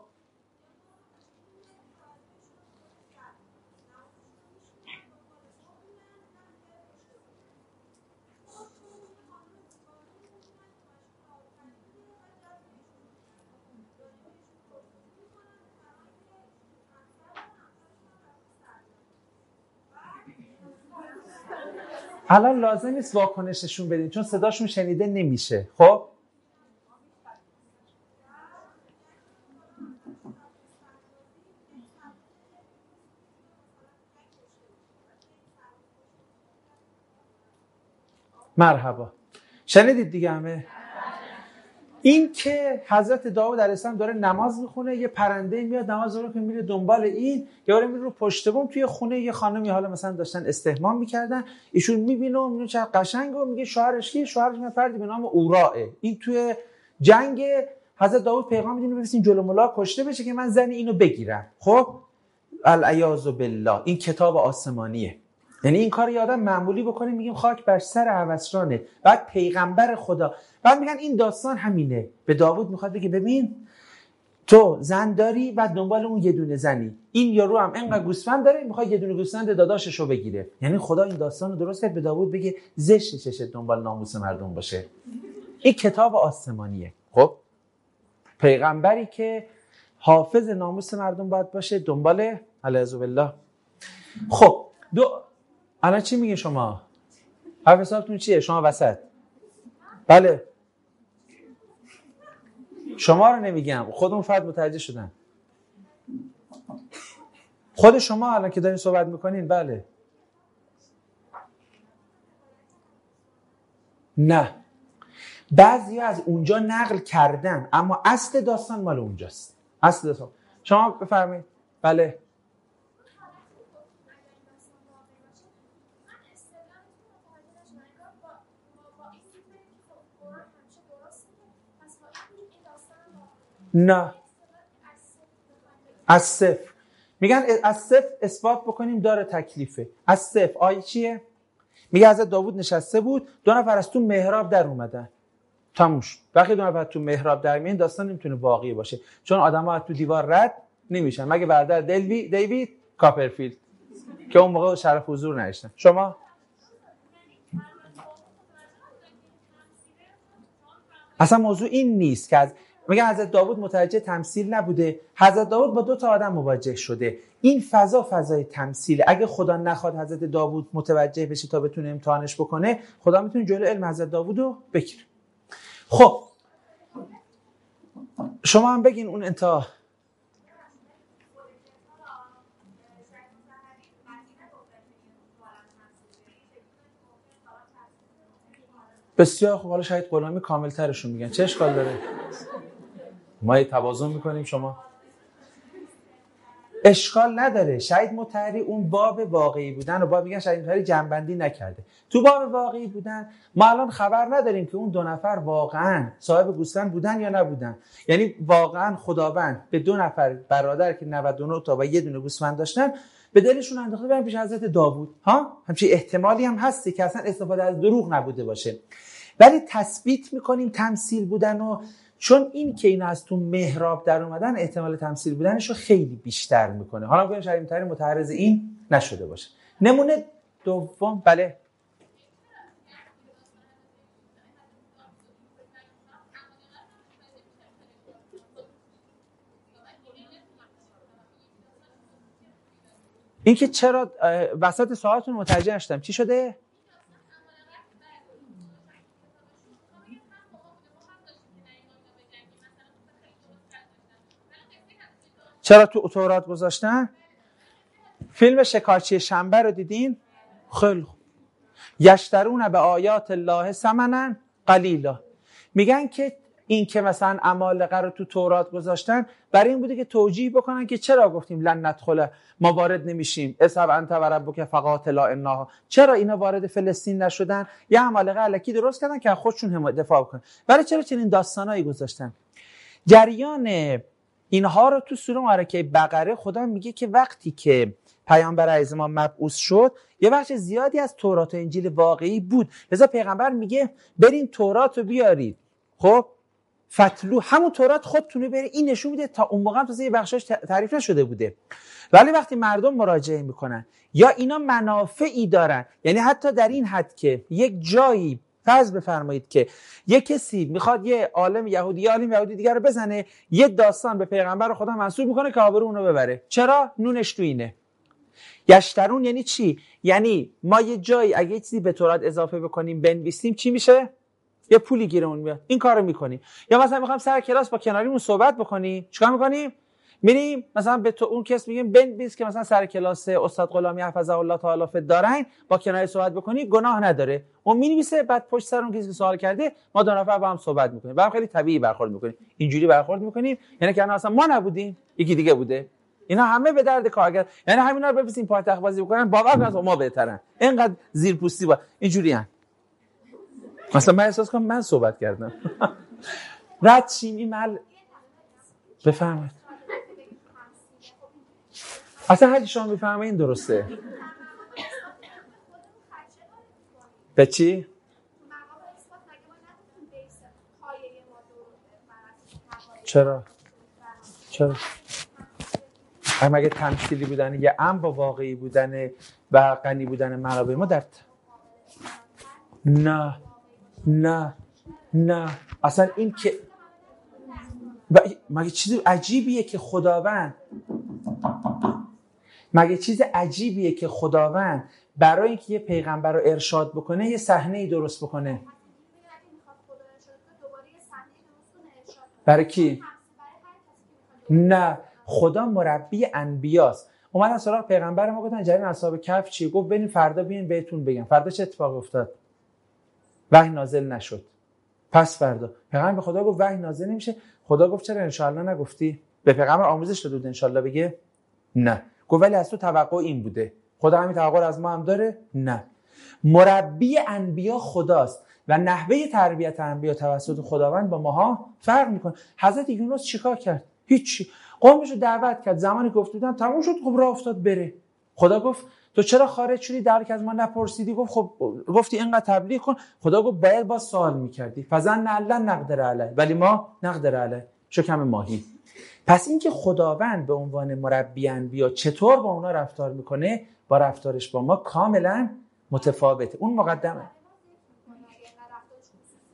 الان لازم نیست واکنششون بدین چون صداشون شنیده نمیشه. خب مرحبا. شنیدید دیگه همه؟ این که حضرت داوود علیه السلام داره نماز میخونه، یه پرنده میاد نماز رو که میره دنبال این، یا میره رو پشت بوم توی خونه یه خانمی حالا مثلا داشتن استحمام میکردن، ایشون میبینه و میبینه چقدر قشنگه و میگه شوهرش کیه؟ شوهرش من فردی به نام اوراعه، این توی جنگ حضرت داوود پیغام میدونه برسین جلو ملا کشته بشه که من زن اینو بگیرم. خب العیاذ بالله این کتاب آسمانیه. یعنی این کار یادم معمولی بکنیم میگیم خاک بر سر هوسرانه، بعد پیغمبر خدا، بعد میگن این داستان همینه. به داوود میخواد بگه ببین تو زن داری و دنبال اون یه دونه زنی، این یارو هم اینقدر گوسفند داره میخواد یه دونه گوسفند داداششو بگیره. یعنی خدا این داستان رو درست کرد به داوود بگه زشت چشه دنبال ناموس مردم باشه. این کتاب آسمانیه. خب پیغمبری که حافظ ناموس مردم باید باشه دنبال الیاذ بالله. خب دو الان چی میگه شما؟ حرف حسابتون چیه؟ شما وسط. بله شما رو نمیگم، خودمون فرد متوجه شدن. خود شما الان که دارین صحبت میکنین. بله نه بعضی از اونجا نقل کردن اما اصل داستان مال اونجاست. اصل داستان شما بفرمایید. بله نه از صفر میگن از صفر اثبات بکنیم داره تکلیفه. از صفر آیه چیه؟ میگه حضرت داوود نشسته بود، دو نفر از تو محراب در اومدن، تموش. وقتی دو نفر تو محراب در میان داستان نمیتونه واقعی باشه چون آدم‌ها تو دیوار رد نمیشن مگه برادر دلوی دیوید کاپرفیلد که اون موقع شرف حضور نداشتن. شما اصلا موضوع این نیست که از میگن حضرت داوود متوجه تمثیل نبوده. حضرت داوود با دو تا آدم مواجه شده. این فضا فضای تمثیله. اگه خدا نخواد حضرت داوود متوجه بشه تا بتونه امتحانش بکنه، خدا میتونه جلو علم حضرت داوود رو بگیره. خب شما هم بگین اون انتها. بسیار خوب. حالا شاید غلامی کامل ترشون میگن چه اشکال داره؟ ما یه توازن میکنیم. شما اشکال نداره. شاید مطهری اون باب واقعی بودن و باب میگن شاید مطهری جنبندی نکرده. تو باب واقعی بودن ما الان خبر نداریم که اون دو نفر واقعا صاحب گوسفند بودن یا نبودن. یعنی واقعا خداوند به دو نفر برادر که نود و نه تا و یه دونه گوسفند داشتن به دلشون انداخته برن پیش حضرت داوود. ها همچین احتمالی هم هستی که اصلا استفاده از دروغ نبوده باشه. ولی تثبیت میکنیم تمثیل بودن و چون این که اینا از تو محراب در اومدن احتمال تمثیل بودنش رو خیلی بیشتر میکنه. حالا میگم شاید مطهری متعرض این نشده باشه. نمونه دوم. بله این که چرا وسط سوالتون متوجه نشدم چی شده؟ چرا تو تورات گذاشتن؟ فیلم شکارچی شنبه رو دیدین؟ خیلی خوب. یشترون به آیات الله ثمنا قلیلا. میگن که این که مثلا عمالقه رو تو تورات گذاشتن برای این بوده که توجیه بکنن که چرا گفتیم لن ندخل، ما وارد نمیشیم، اذهب انت و ربک فقاتلا انها. چرا اینا وارد فلسطین نشدن؟ یه عمالقه الکی درست کردن که خودشون دفاع کنن. برای چرا چنین داستانایی گذاشتن؟ جریان اینها رو تو سوره معرکه بقره خدا میگه که وقتی که پیامبر عزیز ما مبعوث شد یه بخش زیادی از تورات و انجیل واقعی بود. لذا پیغمبر میگه برین تورات رو بیارید. خب فتلو همون تورات خودتونه برید. این نشون میده تا اون موقع هم تازه یه بخشش تعریف نشده بوده. ولی وقتی مردم مراجعه میکنن یا اینا منافعی دارن، یعنی حتی در این حد که یک جایی فرض بفرمایید که یک کسی میخواد یه عالم یهودی یا عالم یهودی دیگر رو بزنه، یه داستان به پیغمبر خدا منسوب میکنه که آبرو اونو ببره. چرا؟ نونش تو اینه. یشترون یعنی چی؟ یعنی ما یه جایی اگه چیزی به تورات اضافه بکنیم بنویسیم چی میشه؟ یه پولی گیرمون میاد. این کارو میکنیم. یا مثلا میخوام سر کلاس با کناریمون صحبت بکنیم، چیکار میکنیم؟ میریم مثلا به تو اون کس میگیم بنویس که مثلا سر کلاس استاد غلامی حفظه الله تعالی فدارین با کناری صحبت بکنی، گناه نداره. اون مینویسه، بعد پشت سر اون کسی که سوال کرده ما دو نفر با هم صحبت میکنیم. با هم خیلی طبیعی برخورد میکنیم. اینجوری برخورد میکنیم یعنی که اصلا ما نبودیم، یکی دیگه بوده. اینا همه به درد کارگر. یعنی همینا رو بفرستیم پایتخت بازی بکنن، باور کن ما بهترن. اینقدر زیرپوستی با اینجوریان. مثلا من احساس کنم من صحبت کردم. رد شیم این مل بفرمایید. اصلا هرچی شما بفرمایید درسته. به چی؟ چرا؟ چرا؟ اما اگه تمثیلی بودن یه ام با واقعی بودن و غنی بودن منابع ما در نه نه نه اصلا این که مگه چیز عجیبیه که خداوند مگه چیز عجیبیه که خداوند برای اینکه یه پیغمبر رو ارشاد بکنه یه صحنه‌ای درست بکنه. برای کی؟ نه، خدا مربی انبیاست. اومدن سراغ پیغمبر ما گفتن جریان اصحاب کهف چیه؟ گفت بریم فردا بیاین بهتون بگم. فردا چه اتفاقی افتاد؟ وحی نازل نشد. پس فردا پیغمبر به خدا گفت وحی نازل نمیشه. خدا گفت چرا ان شاء الله نگفتی؟ به پیغمبر آموزش داده بود ان شاء الله بگه؟ نه. گفت ولی از تو توقع این بوده. خدا همین توقع از ما هم داره؟ نه. مربی انبیا خداست و نحوه تربیت انبیا توسط خداوند با ماها فرق میکنه. حضرت یونس چیکار کرد؟ هیچی. قومش رو دعوت کرد، زمانی گفت بودن تموم شد، خب راه افتاد بره. خدا گفت تو چرا خارج شدی در حالی که از ما نپرسیدی؟ گفت خب گفتی اینقدر تبلیغ کن. خدا گفت باید با سوال میکردی. فظن الله نقدر علیه، ولی ما نقدر علیه، شکم ماهی. پس اینکه خداوند به عنوان مربی انبیا چطور با اونا رفتار میکنه با رفتارش با ما کاملا متفاوته. اون مقدمه.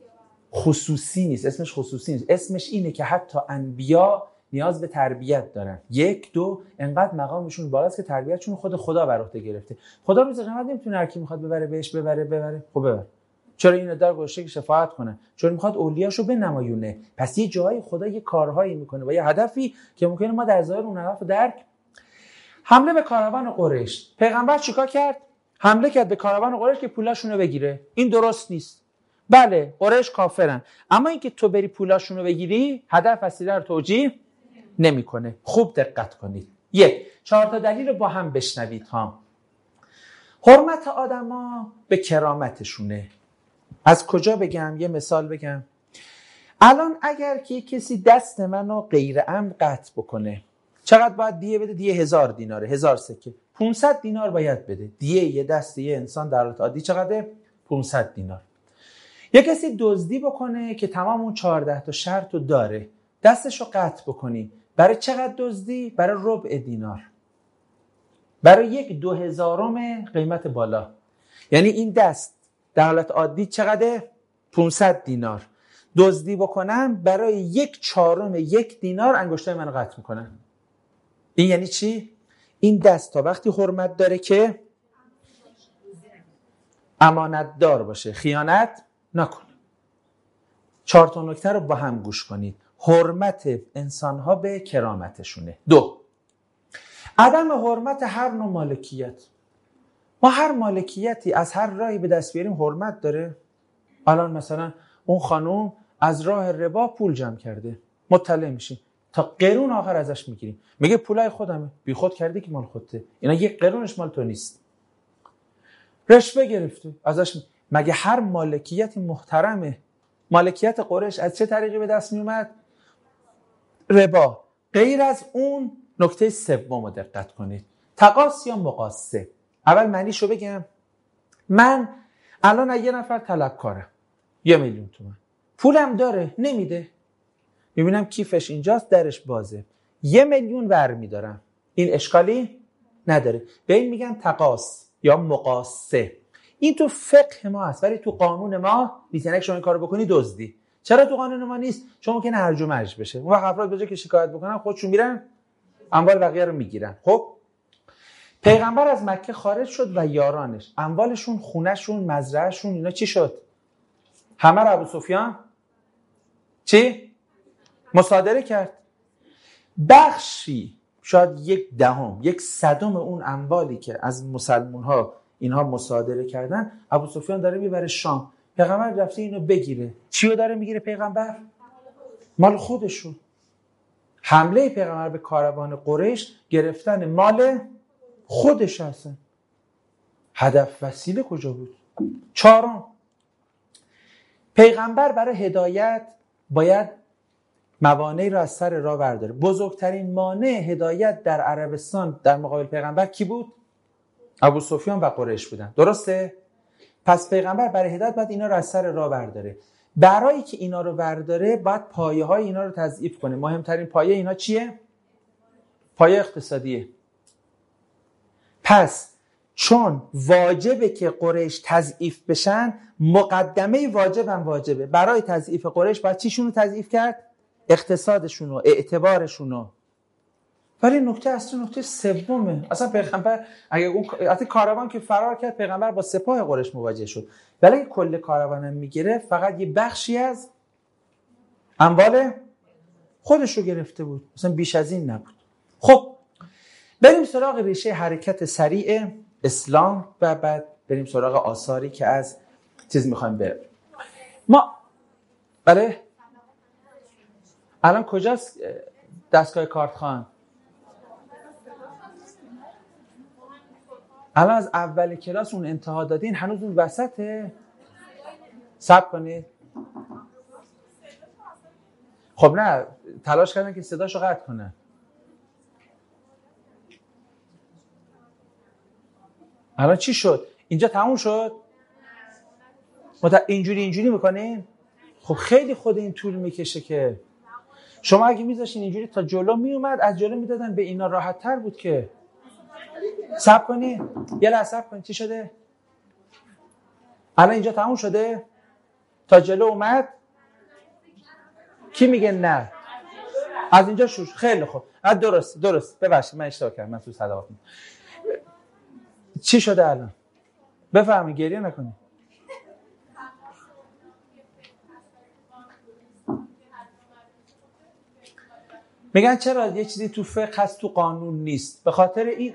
خصوصی نیست، اسمش خصوصی نیست، اسمش اینه که حتی انبیا نیاز به تربیت دارن. یک دو انقدر مقامشون بالاست که تربیتشون خود خدا بر عهده گرفته. خدا روز قیامت نمیتونه هر کی میخواد ببره بهش ببره ببره خب ببر. چرا این در گذاشته که شفاعت کنه؟ چون میخواد اولیاشو بنمایونه. پس یه جایی خدا یه کارهایی میکنه با یه هدفی که ممکنه ما در ظاهر اون هدف درک. حمله به کاروان قریش، پیغمبر چیکار کرد؟ حمله کرد به کاروان قریش که پولاشونو بگیره. این درست نیست. بله قریش کافرن، اما اینکه تو بری پولاشونو بگیری هدف وسیله رو توجیه نمیکنه. خوب دقت کنید. یک، چهار تا دلیل رو با هم بشنوید ها. حرمت آدما به کرامتشونه. از کجا بگم؟ یه مثال بگم. الان اگر که کسی دست منو غیر عمد قطع بکنه، چقدر باید دیه بده؟ دیه هزار دیناره، هزار سکه. پانصد دینار باید بده. دیه یه دست یه انسان در حالت عادی چقدره؟ پانصد دینار. یه کسی دزدی بکنه که تمام اون چهارده تا شرط رو داره، دستشو قطع بکنی، برای چقدر دزدی؟ برای ربع دینار، برای یک دو هزارم قیمت بالا. یعنی این دست در حالت عادی چقدر؟ پانصد دینار. دزدی بکنم برای یک چهارم یک دینار انگشتای منو قطع میکنن. این یعنی چی؟ این دست تا وقتی حرمت داره که امانت دار باشه، خیانت نکنه. چهار تا نکته رو با هم گوش کنید. حرمت انسان‌ها به کرامتشونه. دو، عدم حرمت هر نوع مالکیت. ما هر مالکیتی از هر راهی به دست بیاریم حرمت داره. الان مثلا اون خانوم از راه ربا پول جمع کرده، مطلع میشیم تا قرون آخر ازش میگیریم، میگه پولای خودمه، بی خود کردی که مال خودته، اینا یک قرونش مال تو نیست. رشوه گرفته ازش می... مگه هر مالکیتی محترمه؟ مالکیت قریش از چه طریقی به دست می اومد؟ ربا. غیر از اون نکته سوم رو دقت کنید. تقاص یا مقاصه. اول معنیشو بگم. من الان یه نفر طلبکارم، یه میلیون تومان پولم داره نمیده، میبینم کیفش اینجاست درش بازه، یه میلیون ور میدارم، این اشکالی نداره، به این میگن تقاص یا مقاصه. این تو فقه ما هست ولی تو قانون ما نیست. یعنی شما این کارو بکنی دزدی. چرا تو قانون ما نیست؟ چون ممکنه هرج و مرج بشه. اون وقت افراد به جای که شکایت بکنن خودشون میرن اموال بقیه رو میگیرن. خب پیغمبر از مکه خارج شد و یارانش، اموالشون، خونهشون، مزرعهشون، اینا چی شد؟ همه رو ابو سفیان چی؟ مصادره کرد. بخشی، شاید یک دهم، یک صدم اون اموالی که از مسلمان ها اینها مصادره کردن، ابو سفیان داره میبره شام. پیغمبر رفته اینو بگیره. چیو داره میگیره پیغمبر؟ مال خودشون. حمله پیغمبر به کاروان قریش گرفتن مال خودش هستن. هدف وسیله کجا بود؟ چهارم، پیغمبر برای هدایت باید موانعی را از سر راه برداره. بزرگترین مانع هدایت در عربستان در مقابل پیغمبر کی بود؟ ابو سفیان و قریش بودن. درسته؟ پس پیغمبر برای هدایت باید اینا رو از سر راه برداره. برای که اینا رو برداره باید پایه های اینا رو تضعیف کنه. مهمترین پایه اینا چیه؟ پایه اقتصادیه. پس چون واجبه که قریش تضعیف بشن، مقدمه واجبم واجبه. برای تضعیف قریش باید چیشون رو تضعیف کرد؟ اقتصادشون رو، اعتبارشون رو. ولی نکته اصلی نکته سومه. اصلا پیغمبر اگه اون اصلا کاروان که فرار کرد، پیغمبر با سپاه قریش مواجه شد. ولی اگه کل کاروان هم میگیره، فقط یه بخشی از اموال خودش رو گرفته بود، مثلا بیش از این نبود. خب بریم سراغ ریشه حرکت سریع اسلام و بعد بریم سراغ آثاری که از چیز میخوایم بریم. ما بله الان کجاست دستگاه کارتخوان؟ الان از اول کلاس اون انتها دادین، هنوز اون وسطه. صبر کنید. خب نه، تلاش کردن که صداشو قطع کنه. الان چی شد؟ اینجا تموم شد؟ مت... اینجوری اینجوری میکنین؟ خب خیلی خود این طول میکشه که شما اگه میذاشین اینجوری تا جلو میومد، از جلو میدادن به اینا راحت تر بود که. صبر کنید یه لحظه صبر کنید. چی شده؟ الان اینجا تموم شده؟ تا جلو اومد؟ کی میگه نه؟ از اینجا شوش. خیلی خوب. درست درست. ببخشید من اشتباه کردم. من تو صداقت. چی شده الان؟ بفهمی گریه نکنی. میگن چرا یه چیزی تو فقه هست تو قانون نیست؟ به خاطر این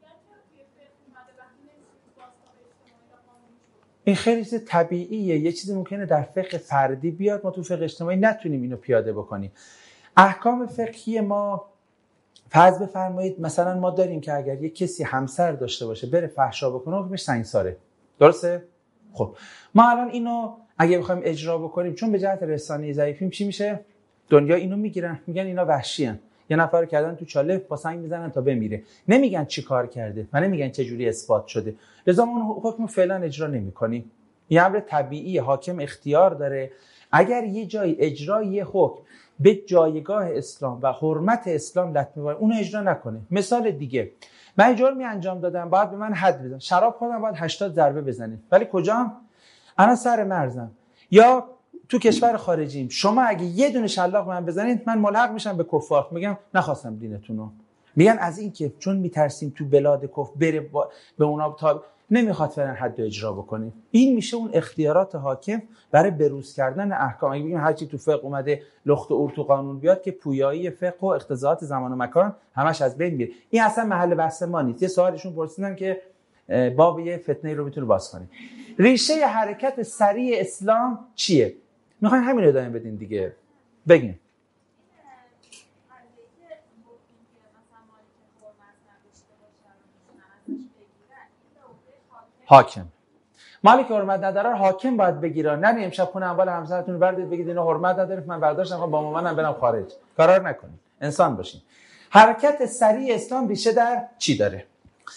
این خیلی چیز طبیعیه. یه چیزی ممکنه در فقه فردی بیاد، ما تو فقه اجتماعی نتونیم اینو پیاده بکنیم. احکام فقهی ما فرض بفرمایید مثلا ما داریم که اگر یه کسی همسر داشته باشه بره فحشا بکنه حکمش سنگساره. درسته؟ خب ما الان اینو اگه بخوایم اجرا بکنیم چون به جهت رسانه‌ای ضعیفیم چی میشه؟ دنیا اینو میگیرن میگن اینا وحشیان. یه نفر رو کردن تو چاله با سنگ میزنن تا بمیره. نمیگن چی کار کرده و نمیگن چه جوری اثبات شده. لذا ما اون حکم فعلا اجرا نمی‌کنیم. این امر طبیعیه، حاکم اختیار داره. اگر یه جای اجرای یه حکم به جایگاه اسلام و حرمت اسلام لطمه بزنه اونو اجرا نکنه. مثال دیگه، من جرمی انجام دادم باید به من حد بزنن. شراب خوردم باید هشتاد ضربه بزنید. ولی کجام؟ انا سر مرزم. یا تو کشور خارجیم شما اگه یه دونه شلاق من بزنید من ملحق میشم به کفار. میگم نخواستم دینتونو. میگن از این که چون میترسیم تو بلاد کفر بره با... به اونا تا نمیخواد فعلا حد اجرا بکنیم. این میشه اون اختیارات حاکم برای بروز کردن احکام. اگه بگیم هر چی تو فقه اومده لخت و اور تو قانون بیاد که پویایی فقه و اقتضاعات زمان و مکان همش از بین میره. این اصلا محل بحث ما نیست. یه سوالشون پرسیدن که باب یه فتنه رو میتونه باز کنه. ریشه حرکت سریع اسلام چیه؟ میخواین همین رو ادامه بدین دیگه. بگین. حاکم مالک حرمت نداره حاکم باید بگیره. نه امشب خونه اموال همسرتون رو بردید بگید اینو حرمت نداره من برداشتم با مامانم برم خارج. قرار نکنید. انسان باشین. حرکت سریع اسلام ریشه در چی داره؟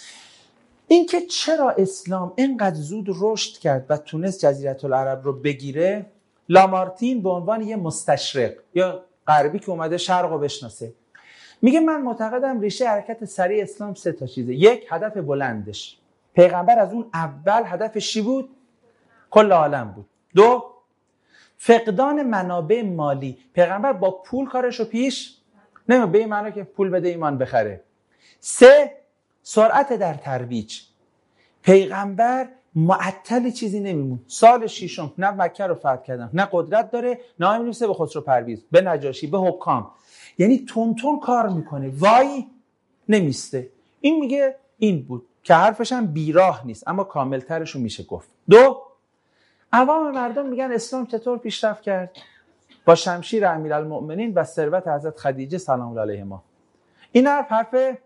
اینکه چرا اسلام اینقدر زود رشد کرد و تونست جزیره العرب رو بگیره، لامارتین به عنوان یه مستشرق یا غربی که اومده شرق رو بشناسه میگه من معتقدم ریشه حرکت سریع اسلام سه تا چیزه. یک، هدف بلندش. پیغمبر از اون اول هدفش چی بود؟ کل عالم بود. دو، فقدان منابع مالی. پیغمبر با پول کارشو پیش نمیبره به این معنی که پول بده ایمان بخره. سه، سرعت در ترویج. پیغمبر معطل چیزی نمیمون. سال ششم نه مکه رو فتح کردن نه قدرت داره نه می‌نویسه به خسرو پرویز به نجاشی به حکام، یعنی تون تون کار میکنه وای نمیسته. این میگه این بود که حرفش هم بیراه نیست اما کاملترش رو میشه گفت. دو، عوام مردم میگن اسلام چطور پیشرفت کرد؟ با شمشیر امیرالمؤمنین و ثروت حضرت خدیجه سلام الله علیهما. این حرف حرف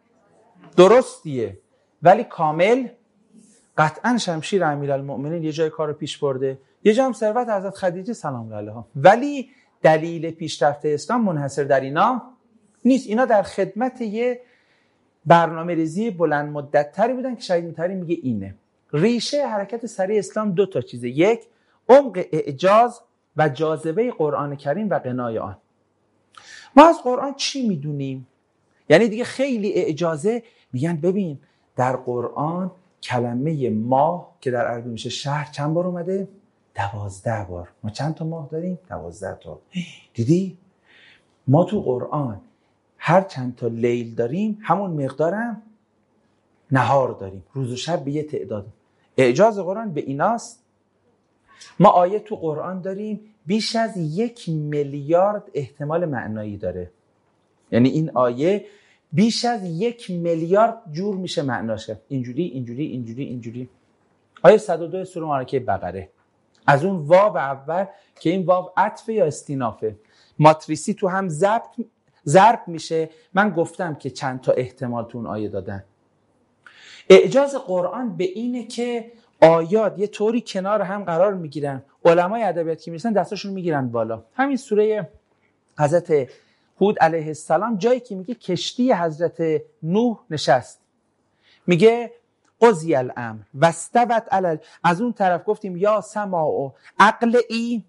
درستیه ولی کامل. قطعا شمشیر امیرالمؤمنین یه جای کارو پیش برده، یه جا هم ثروت حضرت خدیجه سلام الله علیها، ولی دلیل پیشرفت اسلام منحصر در اینا نیست. اینا در خدمت یه برنامه ریزی بلند مدت تری بودن که شهید مطهری میگه اینه. ریشه حرکت سریع اسلام دو تا چیزه. یک، عمق اعجاز و جاذبه قرآن کریم و غنای آن. ما از قرآن چی میدونیم؟ یعنی دیگه خیلی اعجازه. میگن ببین در قرآن کلمه ماه که در عربی میشه شهر چند بار اومده؟ دوازده بار. ما چند تا ماه داریم؟ دوازده تا. دیدی؟ ما تو قرآن هر چند تا لیل داریم همون مقدارم نهار داریم. روز و شب به یه تعداد. اعجاز قرآن به ایناست. ما آیه تو قرآن داریم بیش از یک میلیارد احتمال معنایی داره. یعنی این آیه بیش از یک میلیارد جور میشه معناشه. اینجوری اینجوری اینجوری اینجوری. آیه صد و دو سوره مبارکه بقره. از اون واو اول که این واو عطف یا استینافه ماتریسی تو هم ضرب ضرب میشه. من گفتم که چند تا احتمال تو اون آیه دادن. اعجاز قرآن به اینه که آیات یه طوری کنار هم قرار میگیرن. علمای ادبیات که میرسن دستاشون میگیرن بالا. همین سوره حضرت هود علیه السلام جایی که میگه کشتی حضرت نوح نشست میگه قضی الامر واستوت علی. از اون طرف گفتیم یا سماء اقلعی،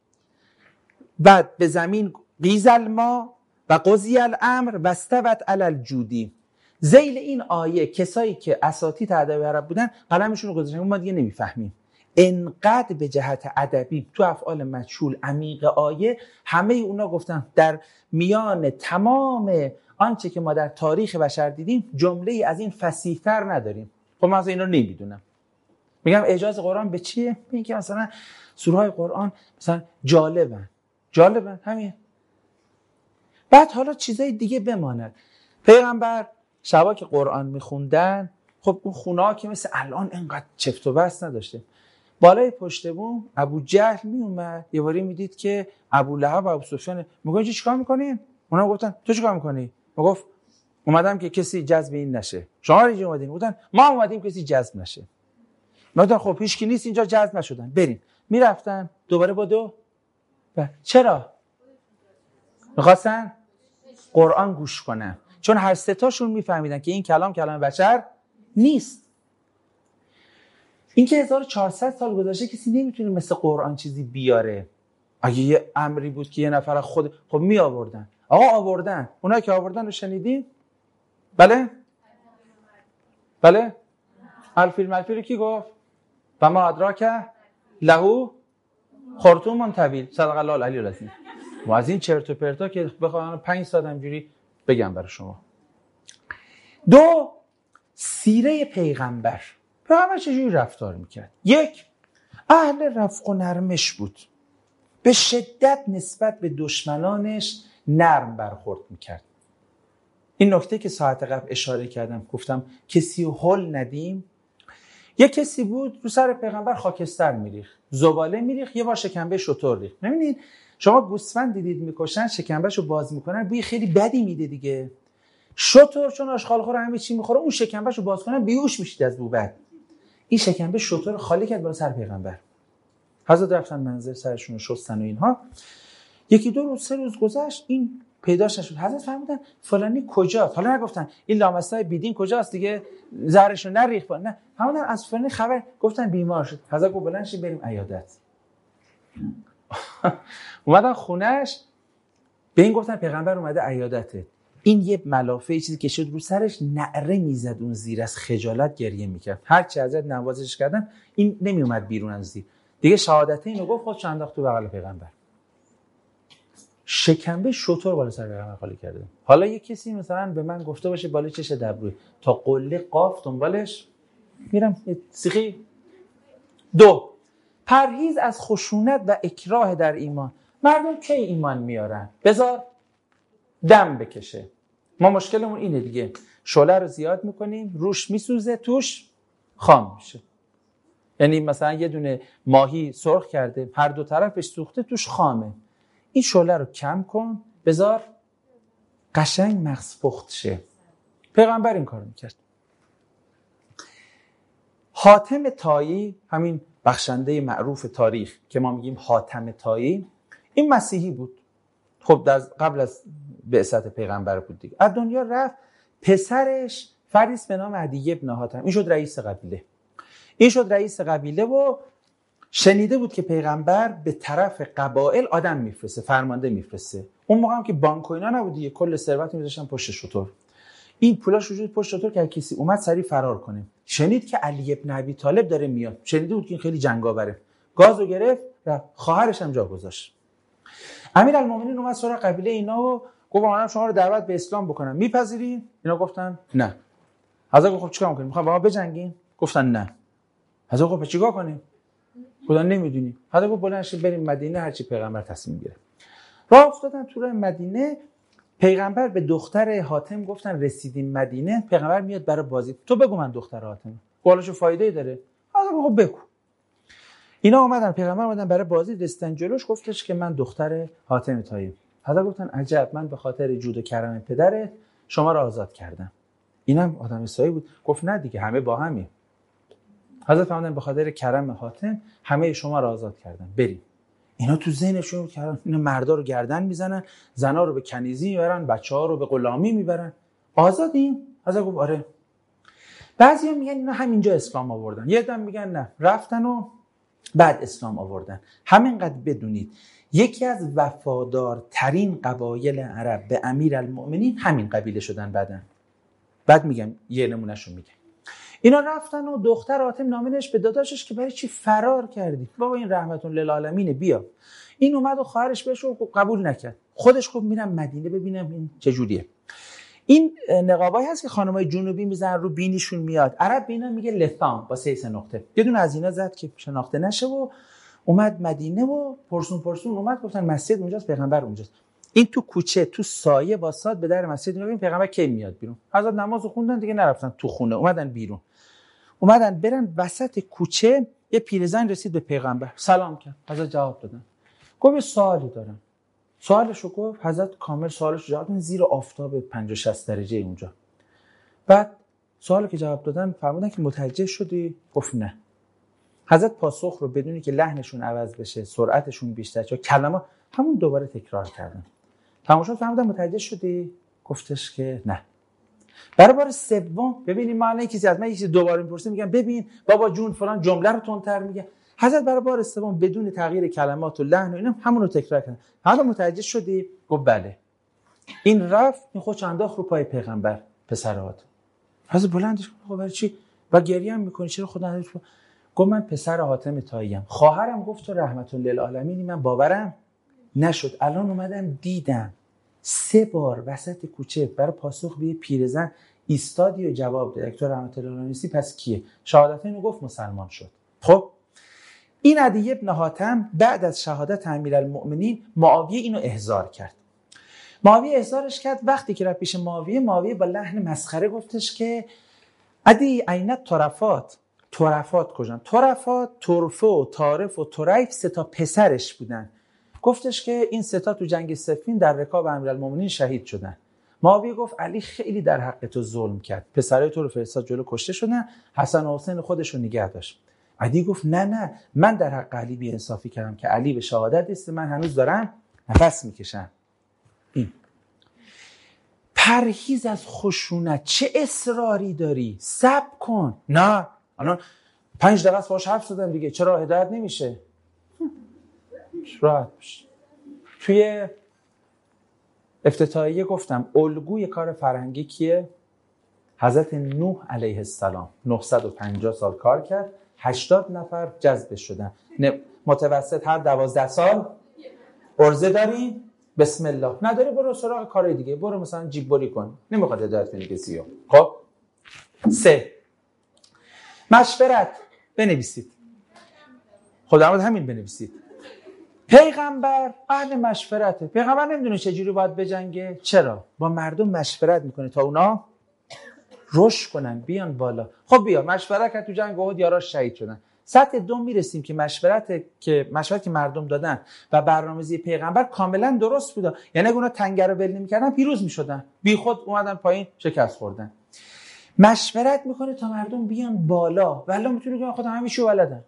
بعد به زمین غیض الماء و قضی الامر واستوت علی الجودی. ذیل این آیه کسایی که اساتید ادب عرب بودن قلمشون رو گذاشتن ما دیگه نمیفهمیم. انقدر به جهت ادبی تو افعال مجهول عمیق آیه همه اونا گفتن در میان تمام آنچه که ما در تاریخ بشر دیدیم جمله‌ای از این فصیح‌تر نداریم. خب من اصلا اینا نمیدونم. میگم اعجاز قرآن به چیه؟ میگم مثلا سوره‌های قرآن مثلا جالبن. جالبن همین. بعد حالا چیزای دیگه بماند. پیغمبر شبا که قرآن میخوندن، خب اون خونه‌ها که مثل الان اینقدر چفت و بست نداشته. بالای پشت بوم ابو جهل میومد، یه باری میدید که ابو لهب و ابو سفیان میگن چی چیکار میکنین؟ اونا گفتن تو چیکار میکنی؟ میگفت اومدم که کسی جذب این نشه. شما اینجا اومدین؟ گفتن ما اومدیم کسی جذب نشه. گفتن خب هیچ کی نیست اینجا جذب نشدن، بریم. میرفتن دوباره با دو و چرا؟ میخواستن قرآن گوش کنن، چون هر سه تاشون میفهمیدن که این کلام کلام بشر نیست. این که هزار و چهارصد سال گذشته کسی نمیتونه مثل قرآن چیزی بیاره. اگه یه امری بود که یه نفر خود خب می آوردن. آقا آوردن. اونایی که آوردن رو شنیدین؟ بله؟ بله؟ الفیل ملفیل کی گفت؟ و ما ادراک لهو خرطوم طویل. صدق الله العلی العظیم. و از این چرت و پرتا که بخوام پنج ساعت همجوری بگم برای شما. دو، سیره پیغمبر. پیغمبر چجوری رفتار میکرد؟ یک، اهل رفق و نرمش بود. به شدت نسبت به دشمنانش نرم برخورد میکرد. این نکته که ساعت قبل اشاره کردم، گفتم کسی رو هل ندیم. یک کسی بود رو سر پیغمبر خاکستر میریخت، زباله میریخت، یه بار شکمبه شتر ریخت. ببینید شما گوسفند دیدید میکشن شکمبهشو باز میکنن، بوی خیلی بدی میده دیگه. شتر چون آشغالخوره همه چی میخوره، اون شکمبهشو باز کنن بیهوش میشید از بو بد. این شکمبه شتر خالی کرد بالا سر پیغمبر. حضرت رفتن منزل، سرشون رو شستن و اینها. یکی دو روز سه روز گذشت، این پیداش نشد. حضرت فرمودن فلانی کجاست؟ حالا نگفتن این لامصای بیدین کجاست دیگه زهرشو نریخت، نه فرمودن از فلانی خبر، گفتن بیمار شد. حضرت گفت بلند شید بریم عیادت. اومدن خونهش، به این گفتن پیغمبر اومده عیادته. این یه ملافه چیزی که شد رو سرش نعره میزد، اون زیر از خجالت گریه میکرد. هر چی حضرت نوازش کردن این نمیومد بیرون از زیر. دیگه شهادته اینو گفت، خودش انداخت تو بغل پیغمبر. شکمبه شتر بالا سر پیغمبر خالی کرده. حالا یه کسی مثلا به من گفته باشه بالا چش دبروی تا قله قاف دنبالش میرم سیخی. دو، پرهیز از خشونت و اکراه در ایمان. مردم کی ایمان میارن؟ بذار دم بکشه. ما مشکلمون اینه دیگه، شعله رو زیاد میکنیم، روش میسوزه، توش خام میشه. یعنی مثلا یه دونه ماهی سرخ کرده، هر دو طرفش سوخته، توش خامه. این شعله رو کم کن، بذار قشنگ مغز پخت شه. پیغمبر این کارو میکرد. حاتم طایی، همین بخشنده معروف تاریخ که ما میگیم حاتم طایی، این مسیحی بود. خب در قبل از بعثت پیغمبر بود دیگه. از دنیا رفت. پسرش فردی به نام عدی بن حاتم، این شد رئیس قبیله. این شد رئیس قبیله و شنیده بود که پیغمبر به طرف قبایل آدم میفرسته، فرمانده میفرسته. اون موقع هم که بانک و اینا نبود دیگه، کل ثروت میذاشتن پشت شتر. این پولاش وجود پشت شتر که کسی اومد سریع فرار کنه. شنید که علی ابن ابی طالب داره میاد. شنیده بود که این خیلی جنگاوره. گازو گرفت، رفت. خواهرش هم جا گذاشت. امیرالمومنین اومد سراغ قبیله اینا و گفت من شما رو دعوت به اسلام بکنم، میپذیرین؟ اینا گفتن نه. حضرت گفت خب چیکار می‌کنیم؟ می‌خوام با ما بجنگین؟ گفتن نه. حضرت گفت چیکار کنیم؟ گفتن نمیدونیم. حضرت گفت بلند شید بریم مدینه، هر چی پیغمبر تصمیم گیره. راه افتادن تو راه مدینه. پیغمبر به دختر حاتم گفتن رسیدیم مدینه، پیغمبر میاد برای بازی. تو بگو من دختر حاتم. بالاشو فایده داره. حضرت گفت بگو. اینا اومدن، پیغمبر اومدن برای بازی، رسیدن جلوش، گفتش که من دختر حاتم طایی. حضرت گفتن عجب، من به خاطر جود و کرم پدرت شما رو آزاد کردم. اینم آدم سایی بود. گفت نه دیگه همه با همیم. حضرت فرمودن به خاطر کرم حاتم همه شما رو آزاد کردم، بریم. اینا تو ذهنشون کردن اینا مردا رو گردن میزنن، زنا رو به کنیزی میبرن، بچه‌ها رو به غلامی میبرن. آزادیم؟ حضرت گفت آره. بعضیا میگن اینا همینجا اسلام آوردن، یه دم میگن نه رفتن و بعد اسلام آوردن. همینقدر بدونید یکی از وفادارترین قبایل عرب به امیرالمومنین همین قبیله شدن بعدن. بعد میگم یه نمونهشو میگم. اینا رفتن و دختر حاتم نامه نوشت به داداشش که برای چی فرار کردی؟ بابا این رحمت للعالمین بیا. این اومد و خواهرش بهش قبول نکرد. خودش گفت میرم مدینه ببینم این چه جوریه. این نقابایی هست که خانمای جنوبی میزنن رو بینیشون میاد. عرب بینا میگه لثام با سه سه نقطه. یه دونه از اینا زد که شناخته نشه و اومد مدینه و پرسون پرسون اومد گفتن مسجد اونجاست، پیغمبر اونجاست. این تو کوچه تو سایه واساد به در مسجد میگه پیغمبر کی میاد بیرون. حضرت نماز خوندن دیگه نرفتن تو خونه، اومدن بیرون. اومدن برن وسط کوچه، یه پیرزن رسید به پیغمبر، سلام کرد. حضرت جواب دادن. گفت سوالی دارم. سوالشو گفت، حضرت کامل سوالش جواب دادن زیر آفتاب پنجاه شصت درجه اونجا. بعد سوالی که جواب دادن فرمودن که متوجه شدی؟ گفت نه. حضرت پاسخ رو بدونی که لحنشون عوض بشه، سرعتشون بیشتر شه، کلمات همون دوباره تکرار کردن. تمام شد فرمودن متوجه شدی؟ گفتش که نه. برای بار سوم ببینیم معنی کسی از من یکی دوباره میپرسه میگم ببین بابا جون فلان جمله رو تندتر میگه. حضرت برای بار سوم بدون تغییر کلمات و لحن و اینا همون رو تکرار کردن. حالا متوجه شدی؟ گفت بله. این رفت این خودش انداخت رو پای پیغمبر پسر حاتم. حضرت بلندش گفت برای چی؟ و گریه هم میکنی چرا خدا نداشت؟ گفت من پسر حاتم طاییم. خواهرم گفت تو رحمت للعالمینی، من باورم نشد. الان اومدم دیدم. سه بار وسط کوچه برای پاسخ به پیرزن ایستادی و جواب داد. تو رحمت للعالمینی پس کیه؟ شهادتین گفت مسلمان شد. خب این عدی ابن حاتم بعد از شهادت امیرالمؤمنین معاویه اینو احضار کرد. معاویه احضارش کرد. وقتی که رفت پیش معاویه، معاویه با لحن مسخره گفتش که عدی عینت طرفات. طرفات کجان؟ طرفات طرفه و طارف و طریف سه تا پسرش بودن. گفتش که این سه تا تو جنگ صفین در رکاب امیرالمومنین شهید شدن. معاویه گفت علی خیلی در حق تو ظلم کرد. پسرای تو رو فرستاد جلو کشته شدن، حسن و حسین خودش رو نگه داشت. علی گفت نه نه من در حق علی بی انصافی کردم که علی به شهادت رسید، من هنوز دارم نفس میکشم. این پرهیز از خشونت. چه اصراری داری؟ صبر کن. نه الان پنج دقیقه باهاش حرف زدم دیگه، چرا هدایت نمیشه؟ راحت باش. توی افتتاحیه گفتم الگوی کار فرهنگی کیه؟ حضرت نوح علیه السلام نهصد و پنجاه سال کار کرد، هشتاد نفر جذب شدن. متوسط هر دوازده سال ارزه داری؟ بسم الله. نداری برو سراغ کار دیگه، برو مثلا جیب بری کن، نمیخواد هدایت کنی کسی رو. خب سه، مشورت بنویسید. خدا همین بنویسید. پیغمبر اهل مشورته. پیغمبر نمیدونه چجوری باید بجنگه. چرا؟ با مردم مشورت میکنه تا اونا رشد کنن، بیان بالا. خب بیا مشورت که تو جنگ احد یاراش شهید شدن. سطح دوم میرسیم که مشورت که مشورت که مردم دادن و برنامه‌ریزی پیغمبر کاملا درست بود. یعنی اگه اونا تنگه رو ول نمی‌کردن پیروز می‌شدن. بیخود اومدن پایین شکست خوردن. مشورت میکنه تا مردم بیان بالا. والله میتونه که خودم همیشه بلدم.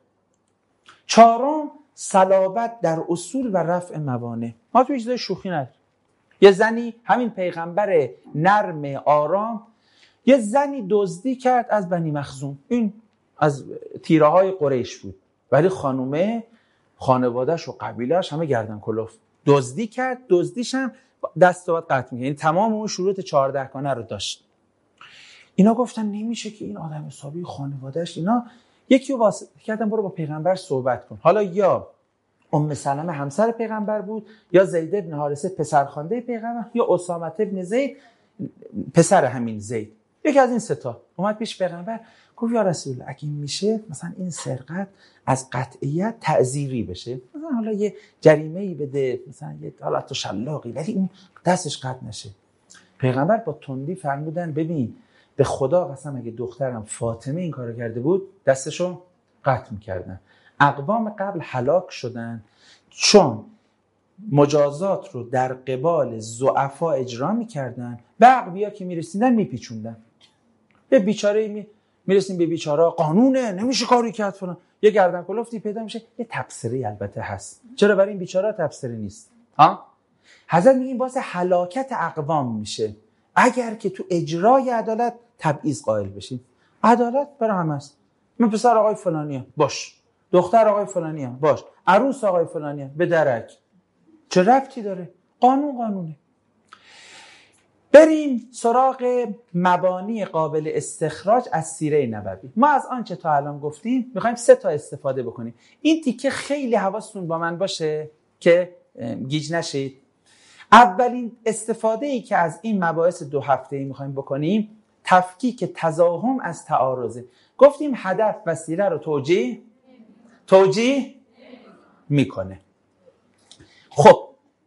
چهارم صلابت در اصول و رفع موانع. ما تو چیزای شوخی نداریم. یه زنی همین پیغمبر نرم آرام یه زنی دزدی کرد از بنی مخزوم. این از تیره های قریش بود، ولی خانومه خانواده‌اش و قبیله‌اش همه گردن کلفت. دزدی کرد، دزدیش هم دست و قطع می‌کرد. یعنی تمام اون شروط چهارده گانه رو داشت. اینا گفتن نمیشه که این آدم حسابی خانواده‌اش. اینا یکی رو واسطه کردن برو با پیغمبر صحبت کن. حالا یا ام سلمه همسر پیغمبر بود، یا زید بن حارثه پسرخوانده پیغمبر، یا اسامه بن زید پسر همین زید. یکی از این سه تا اومد پیش پیغمبر گفت یا رسول الله اگه میشه مثلا این سرقت از قطعیت تعزیری بشه، مثلا حالا یه جریمه‌ای بده، مثلا یه حالت شلاقی، ولی اون دستش قطع نشه. پیغمبر با تندی فرمودن ببین به خدا قسم اگه دخترم فاطمه این کارو کرده بود دستشو قطع می‌کردن. اقوام قبل هلاک شدن چون مجازات رو در قبال ضعفا اجرا می‌کردن، به اقویا که می‌رسیدن می‌پیچوندن. به بیچاره می میرسیم به بیچاره قانونه نمیشه کاری کرد فلان، یه گردن کلفتی پیدا میشه. یه تبصره البته هست، چرا برای این بیچاره تبصره نیست؟ ها حضرت میگیم واسه هلاکت اقوام میشه اگر که تو اجرای عدالت تبعیض قائل بشیم. عدالت برای همه است. من پسر آقای فلانیام باش، دختر آقای فلانیام باش، عروس آقای فلانیام به درک، چه ربطی داره؟ قانون قانونه. بریم سراغ مبانی قابل استخراج از سیره نبوی. ما از آنچه تا الان گفتیم میخوایم سه تا استفاده بکنیم. این تیکه خیلی حواستون با من باشه که گیج نشید. اولین استفاده ای که از این مباحث دو هفته‌ای میخوایم بکنیم تفکیک تزاحم از تعارضه. گفتیم هدف وسیله رو توجیه توجیه میکنه. خب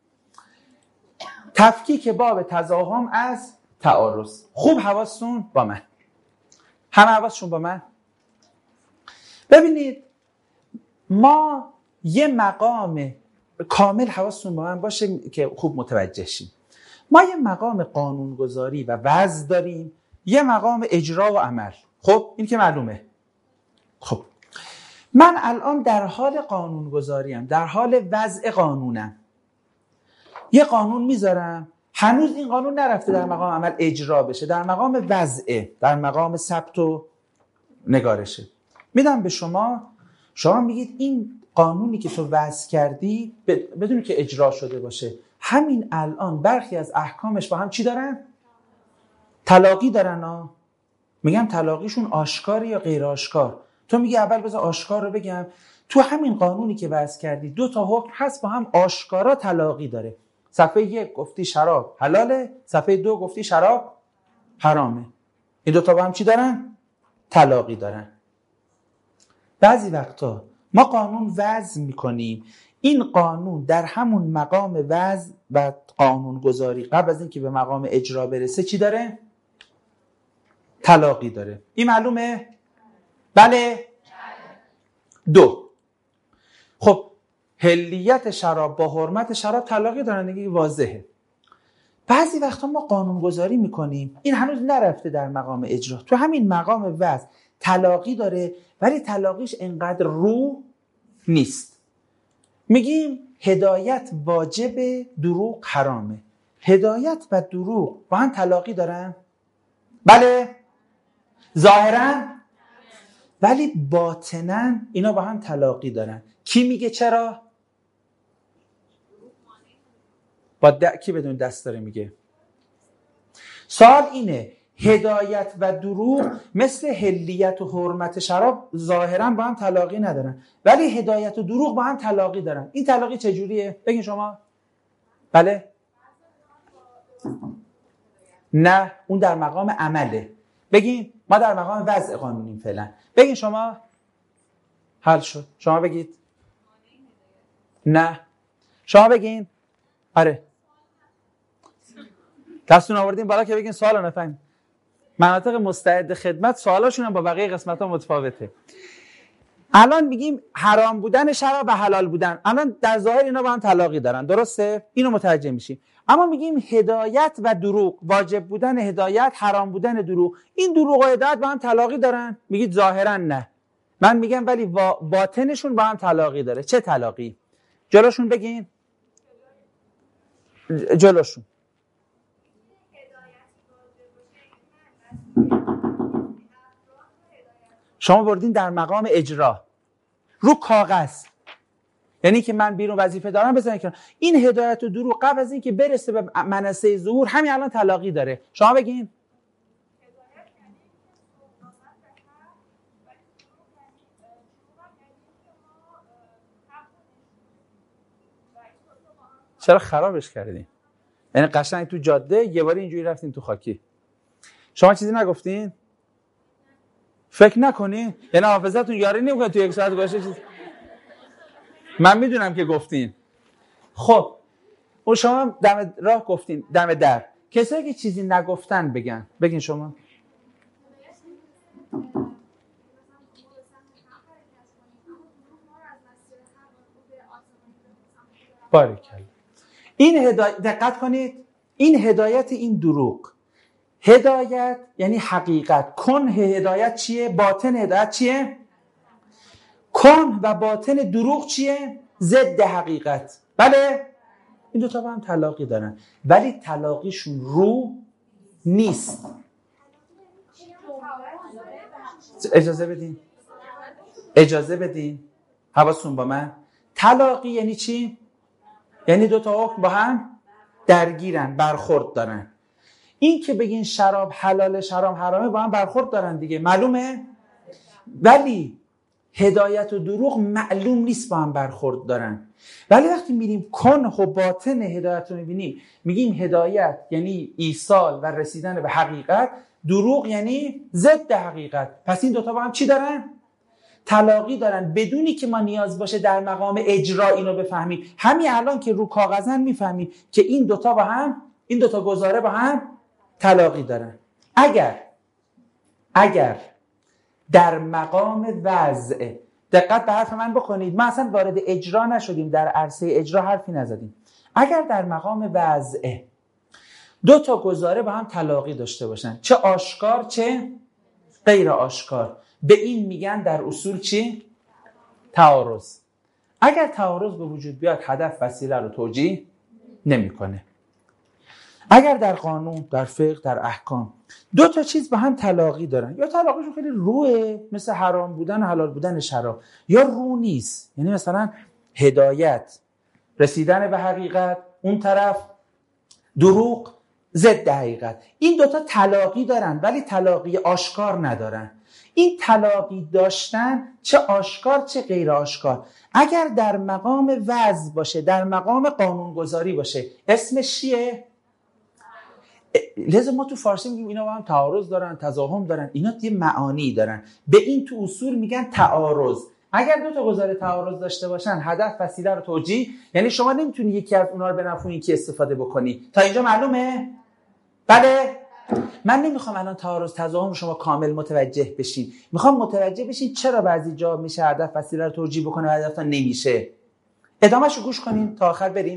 تفکیک باب تزاحم از تعارض. خوب حواستون با من، همه حواستون با من. ببینید ما یه مقام کامل حواستون با من باشه که خوب متوجه شیم. ما یه مقام قانونگذاری و وضع داریم، یه مقام اجرا و عمل. خب این که معلومه. خب من الان در حال قانونگذاریم، در حال وضع قانونم. یه قانون میذارم، هنوز این قانون نرفته در مقام عمل اجرا بشه، در مقام وضعه، در مقام ثبت و نگارشه. میدم به شما، شما میگید این قانونی که تو وضع کردی بدون که اجرا شده باشه، همین الان برخی از احکامش با هم چی دارن؟ تلاقی دارن ها. میگم تلاقیشون آشکاری یا غیر آشکار. تو میگی اول بذار آشکار رو بگم. تو همین قانونی که وضع کردی دو تا حکم هست با هم آشکارا تلاقی داره. صفحه یک گفتی شراب حلاله، صفحه دو گفتی شراب حرامه. این دو تا با هم چی دارن؟ تلاقی دارن. بعضی وقتا ما قانون وضع میکنیم، این قانون در همون مقام وضع و قانون گذاری قبل از اینکه به مقام اجرا برسه چی داره؟ تلاقی داره. این معلومه؟ بله؟ دو. خب حلیت شراب با حرمت شراب تلاقی دارن دیگه، واضحه. بعضی وقتا ما قانون گذاری میکنیم، این هنوز نرفته در مقام اجرا، تو همین مقام وضع تلاقی داره، ولی تلاقیش انقدر رو نیست. میگیم هدایت واجب، دروغ حرامه. هدایت و دروغ با هم تلاقی دارن؟ بله؟ ظاهرا؟ ولی باطنا اینا با هم تلاقی دارن. کی میگه چرا؟ با د... کی بدون دست داره میگه؟ سوال اینه، هدایت و دروغ مثل حلیت و حرمت شراب ظاهرا با هم تلاقی ندارن، ولی هدایت و دروغ با هم تلاقی دارن. این تلاقی چجوریه؟ بگین شما. بله؟ نه، اون در مقام عمله. بگین. ما در مقام وضع قانونیم فعلا. بگین شما. حل شد. شما بگید. نه. شما بگین. آره. دستون آوردین بالا که بگین سوالو نفهمید. مناطق مستعد خدمت سوالاشون هم با بقیه قسمت‌ها متفاوته. الان میگیم حرام بودن شراب و حلال بودن. الان در ظاهر اینا با هم تلاقی دارن. درسته؟ اینو متوجه میشیم. اما میگیم هدایت و دروغ، واجب بودن هدایت، حرام بودن دروغ. این دروغ و هدایت با هم تلاقی دارن؟ میگید ظاهرا نه. من میگم ولی باطنشون با هم تلاقی داره. چه تلاقی؟ جلوشون بگین. جلوشون. شما بردین در مقام اجرا رو کاغذ، یعنی که من بیرون وظیفه دارم بزنید کنار. این هدایت و دروغ قبل از این که برسه به منصه ظهور همین الان تلاقی داره. شما بگین. چرا خرابش کردین؟ یعنی قشنگ تو جاده یه بار اینجوری رفتین تو خاکی. شما چیزی نگفتین؟ فکر نکنین؟ یعنی حافظتون یاری نمیکنه تو یک ساعت گذشته چیز. من میدونم که گفتین. خب اون شما دم راه گفتین، دم در. کسایی که چیزی نگفتن بگن. بگین شما. باریکلا. این هدایت، دقت کنید، این هدایت، این دروغ. هدایت یعنی حقیقت. کنه هدایت چیه؟ باطن هدایت چیه؟ کن و باطن دروغ چیه؟ ضد حقیقت. بله؟ این دو تا با هم تلاقی دارن، ولی تلاقیشون رو نیست. اجازه بدین. اجازه بدین. حواستون با من. تلاقی یعنی چی؟ یعنی دو تا حکم با هم درگیرن، برخورد دارن. این که بگین شراب حلاله شراب حرامه با هم برخورد دارن دیگه، معلومه؟ ولی هدایت و دروغ معلوم نیست با هم برخورد دارن. ولی وقتی میریم کنه و باطن هدایت رو میبینیم، میگیم هدایت یعنی ایصال و رسیدن به حقیقت، دروغ یعنی ضد حقیقت. پس این دوتا با هم چی دارن؟ تلاقی دارن، بدونی که ما نیاز باشه در مقام اجرا اینو بفهمیم. همین الان که رو کاغذن میفهمیم که این دوتا با هم، این دوتا گزاره با هم تلاقی دارن. اگر اگر در مقام وضع، دقت به حرف من بکنید، ما اصلا وارد اجرا نشدیم، در عرصه اجرا حرفی نزدیم. اگر در مقام وضع دو تا گزاره با هم تلاقی داشته باشن، چه آشکار چه غیر آشکار، به این میگن در اصول چی؟ تعارض. اگر تعارض به وجود بیاد، هدف وسیله رو توجیه نمیکنه. اگر در قانون، در فقه، در احکام دو تا چیز با هم تلاقی دارن، یا تلاقیشون خیلی روه، مثل حرام بودن و حلال بودن شراب، یا رو نیست، یعنی مثلا هدایت رسیدن به حقیقت، اون طرف دروغ ضد حقیقت، این دوتا تلاقی دارن ولی تلاقی آشکار ندارن. این تلاقی داشتن چه آشکار چه غیر آشکار، اگر در مقام وضع باشه، در مقام قانونگذاری باشه، اسمش چیه؟ لازم ما تو فارسی میگیم اینا با هم تعارض دارن، تضاهم دارن، اینا یه معانی دارن، به این تو اصول میگن تعارض. اگر دو تا گزاره تعارض داشته باشن، هدف وسیله رو توجیه، یعنی شما نمیتونی یکی از اونها رو به نفع یکی استفاده بکنی. تا اینجا معلومه؟ بله. من نمیخوام الان تعارض تضاهم شما کامل متوجه بشین، میخوام متوجه بشین چرا بعضی جا میشه هدف وسیله رو توجیه بکنه و هدف نمیشه. ادامهشو گوش کنین تا آخر بریم.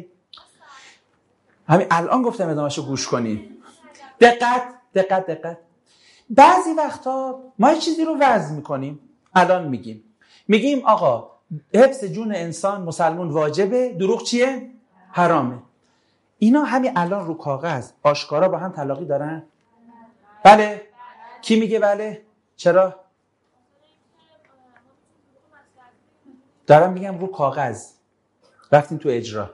همین الان گفتم ادامهشو گوش کنین. دقت دقت دقت. بعضی وقتا ما یه چیزی رو وضع میکنیم، الان میگیم میگیم آقا حفظ جون انسان مسلمون واجبه، دروغ چیه؟ حرامه. اینا همین الان رو کاغذ آشکارا با هم تلاقی دارن؟ بله. کی میگه بله؟ چرا؟ دارم میگم رو کاغذ، رفتیم تو اجرا.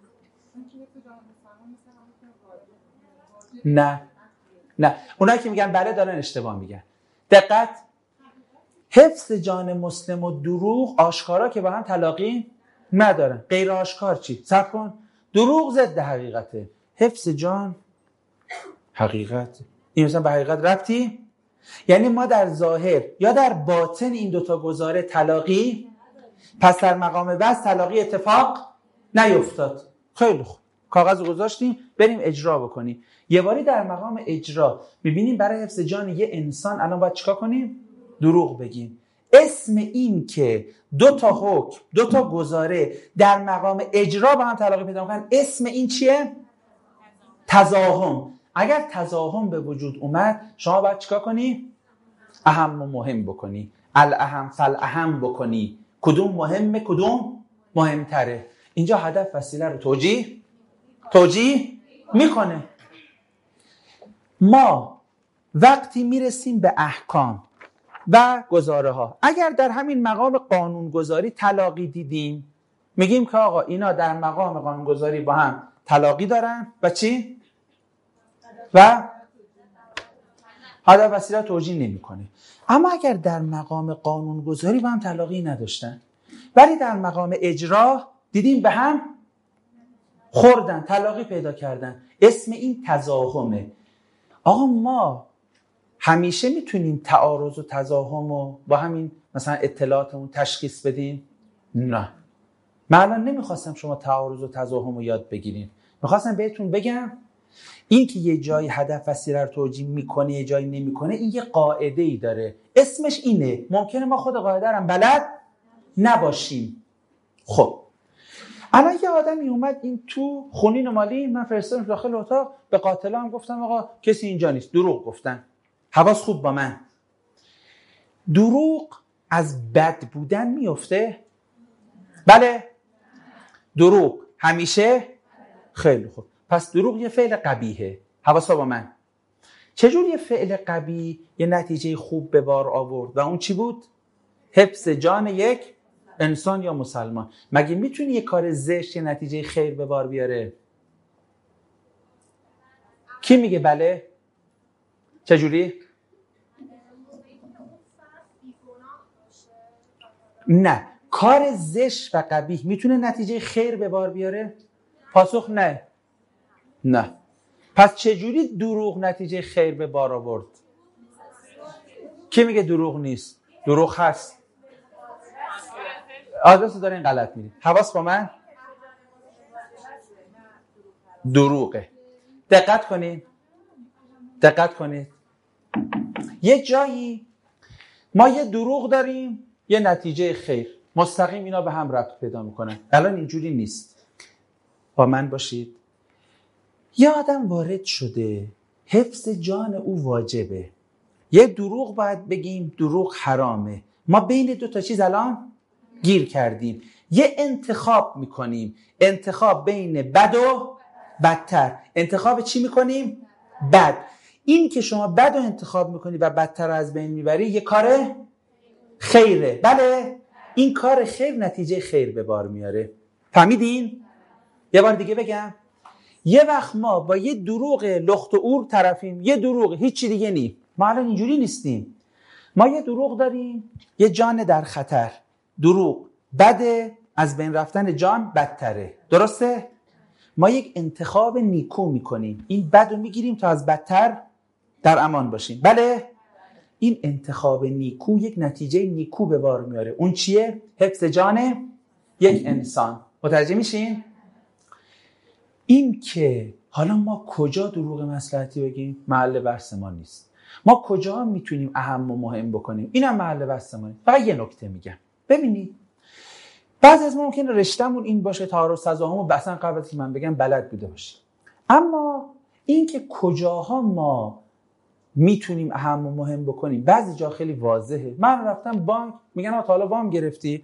نه نه، اونایی که میگن بله دارن اشتباه میگن. دقت. حفظ جان مسلم و دروغ آشکارا که با هم تلاقی ندارن. غیر آشکار چی؟ صبر کن. دروغ ضد حقیقته، حفظ جان حقیقت. این مثلا به حقیقت ربطی؟ یعنی ما در ظاهر یا در باطن این دوتا گزاره تلاقی، پس در مقام وضع تلاقی اتفاق نیفتاد. خیلی خوب، کاغذ رو گذاشتیم، بریم اجرا بکنیم. یه باری در مقام اجرا میبینیم برای حفظ جان یه انسان الان باید چیکار کنیم؟ دروغ بگیم. اسم این که دو تا حکم، دو تا گزاره در مقام اجرا با هم تلاقی پیدا میکنن، اسم این چیه؟ تضاهم. اگر تضاهم به وجود اومد، شما باید چیکار کنی؟ اهم و مهم بکنی، الاهم فالاهم بکنی. کدوم مهمه کدوم مهمتره. اینجا هدف وسیله رو توجیه توجیه میکنه. ما وقتی میرسیم به احکام و گزاره ها، اگر در همین مقام قانونگذاری تلاقی دیدیم، میگیم که آقا اینا در مقام قانونگذاری با هم تلاقی دارن و چی؟ و هدف وسیله توجیه نمیکنه. اما اگر در مقام قانونگذاری با هم تلاقی نداشتن ولی در مقام اجرا دیدیم به هم خوردن، تلاقی پیدا کردن، اسم این تضاهمه. آقا ما همیشه میتونیم تعارض و تضاهم رو با همین مثلا اطلاعاتمون تشخیص بدیم؟ نه. من الان نمیخواستم شما تعارض و تضاهم رو یاد بگیرین، میخواستم بهتون بگم این که یه جایی هدف وسیله رو توجیه میکنه یه جایی نمیکنه، این یه قاعده ای داره، اسمش اینه. ممکنه ما خود قاعده رو بلد نباشیم. خب الان یه آدمی اومد این تو خونین مالی، من فرستادم داخل اتاق، به قاتلام گفتم آقا کسی اینجا نیست، دروغ گفتن. حواس خوب با من. دروغ از بد بودن میفته؟ بله. دروغ همیشه؟ خیلی خوب. پس دروغ یه فعل قبیحه. حواس با من. چجور یه فعل قبیح یه نتیجه خوب به بار آورد و اون چی بود؟ حفظ جان یک انسان یا مسلمان. مگه میتونی یه کار زشت یه نتیجه خیر به بار بیاره؟ کی میگه بله؟ چجوری؟ نه، کار زشت و قبیح میتونه نتیجه خیر به بار بیاره؟ پاسخ نه. نه. پس چجوری دروغ نتیجه خیر به بار آورد؟ کی میگه دروغ نیست؟ دروغ هست. آدرس دارین غلط میرید. حواس با من؟ دروغه. دقت کنید. دقت کنید. یه جایی ما یه دروغ داریم، یه نتیجه خیر. مستقیم اینا به هم ربط پیدا میکنن. الان اینجوری نیست. با من باشید. یه آدم وارد شده، حفظ جان او واجبه. یه دروغ باید بگیم، دروغ حرامه. ما بین دو تا چیز الان گیر کردیم. یه انتخاب میکنیم، انتخاب بین بد و بدتر. انتخاب چی میکنیم؟ بد. این که شما بد و انتخاب میکنی و بدتر رو از بین میبری یه کار خیره. بله؟ این کار خیر نتیجه خیر به بار میاره. فهمیدین؟ یه بار دیگه بگم. یه وقت ما با یه دروغ لخت و اور طرفیم، یه دروغ هیچی دیگه نیم. ما الان اینجوری نیستیم. ما یه دروغ داریم، یه جان در خطر. دروغ بده، از بین رفتن جان بدتره. درسته؟ ما یک انتخاب نیکو میکنیم، این بد رو میگیریم تا از بدتر در امان باشیم. بله؟ این انتخاب نیکو یک نتیجه نیکو به بار میاره. اون چیه؟ حفظ جان یک انسان. متوجه میشین؟ این که حالا ما کجا دروغ مصلحتی بگیم محل بحث ما نیست. ما کجا میتونیم اهم و مهم بکنیم اینم محل بحث ما نیست. فقط یه نکته میگم. ببینید بعضی از ما ممکنه رشتهمون این باشه، تعارض تضاهم و اصلا قبل از که من بگم بلد بوده باشه. اما این که کجاها ما میتونیم اهم و مهم بکنیم بعضی جا خیلی واضحه. من رفتم بانک، میگن آقا حالا وام گرفتی؟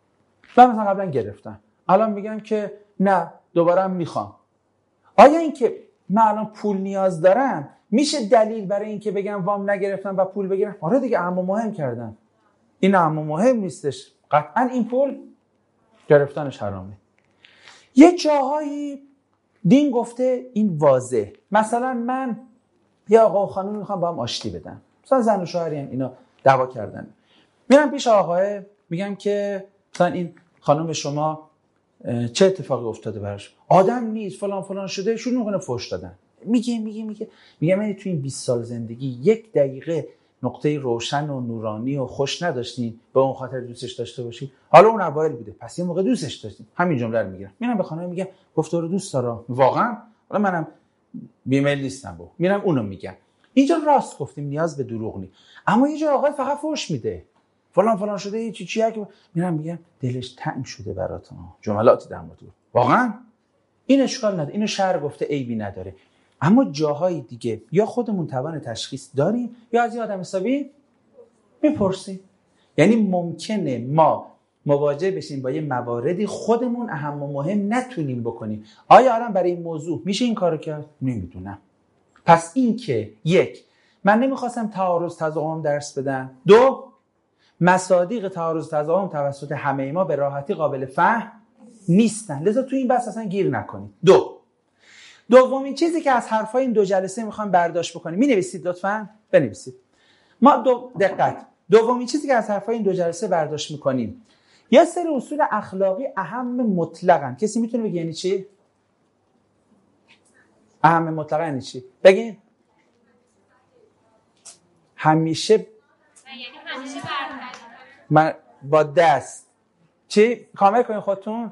من مثلا قبلا گرفتم، الان میگم که نه دوباره هم میخوام. آیا این که من الان پول نیاز دارم میشه دلیل برای این که بگم وام نگرفتم و پول بگیرم؟ آره دیگه، اهم و مهم کردم. این اهم و مهم نیستش. قطعا این پول گرفتنش حرامه. یه جاهایی دین گفته این واضح. مثلا من یه آقا و خانم میخوام با هم آشتی بدن، مثلا زن و شوهری هم اینا دعوا کردن، میرم پیش آقاه میگم که مثلا این خانم شما چه اتفاقی افتاده براش؟ آدم نیست، فلان فلان شده، شروع میکنه فحش دادن. میگه میگه میگه میگم یعنی تو این بیست سال زندگی یک دقیقه نقطه روشن و نورانی و خوش نداشتین به اون خاطر دوستش داشته باشی؟ حالا اون اوایل بوده، پس یه موقع دوستش داشتین. همین جمله رو میگم. میرم به خانم میگم گفتار دوست دارم واقعا، حالا منم بیمیل نیستم با. میرم اونو میگم. اینجا راست گفتیم، نیاز به دروغ نیست. اما یه جا آقا فقط فحش میده، فلان فلان شده، چی چی که میرم میگم دلش تنگ شده براتون، جملاتی در مورد واقعا این اشکال نداره، اینو شرع گفته عیبی نداره. اما جاهای دیگه یا خودمون توان تشخیص داریم یا از این آدم حسابی میپرسیم. یعنی ممکنه ما مواجه بشیم با یه مواردی خودمون اهم و مهم نتونیم بکنیم. آیا الان برای این موضوع میشه این کارو کرد؟ نمیدونم. پس این که یک، من نمیخواستم تعارض تضاهم درس بدم. دو، مصادیق تعارض تضاهم توسط همه ما به راحتی قابل فهم نیستن، لذا تو این بحث اصلا گیر نکنید. دو دومین چیزی که از حرفای این دو جلسه میخوام برداشت بکنیم، مینویسید لطفاً بنویسید. ما دو دقت دومین چیزی که از حرفای این دو جلسه برداشت میکنیم یه سری اصول اخلاقی اهم مطلقاً. کسی میتونه بگه یعنی چی؟ اهم مطلقاً یعنی چی؟ بگین. همیشه یعنی همیشه من با دست چی؟ کامل کنین خودتون.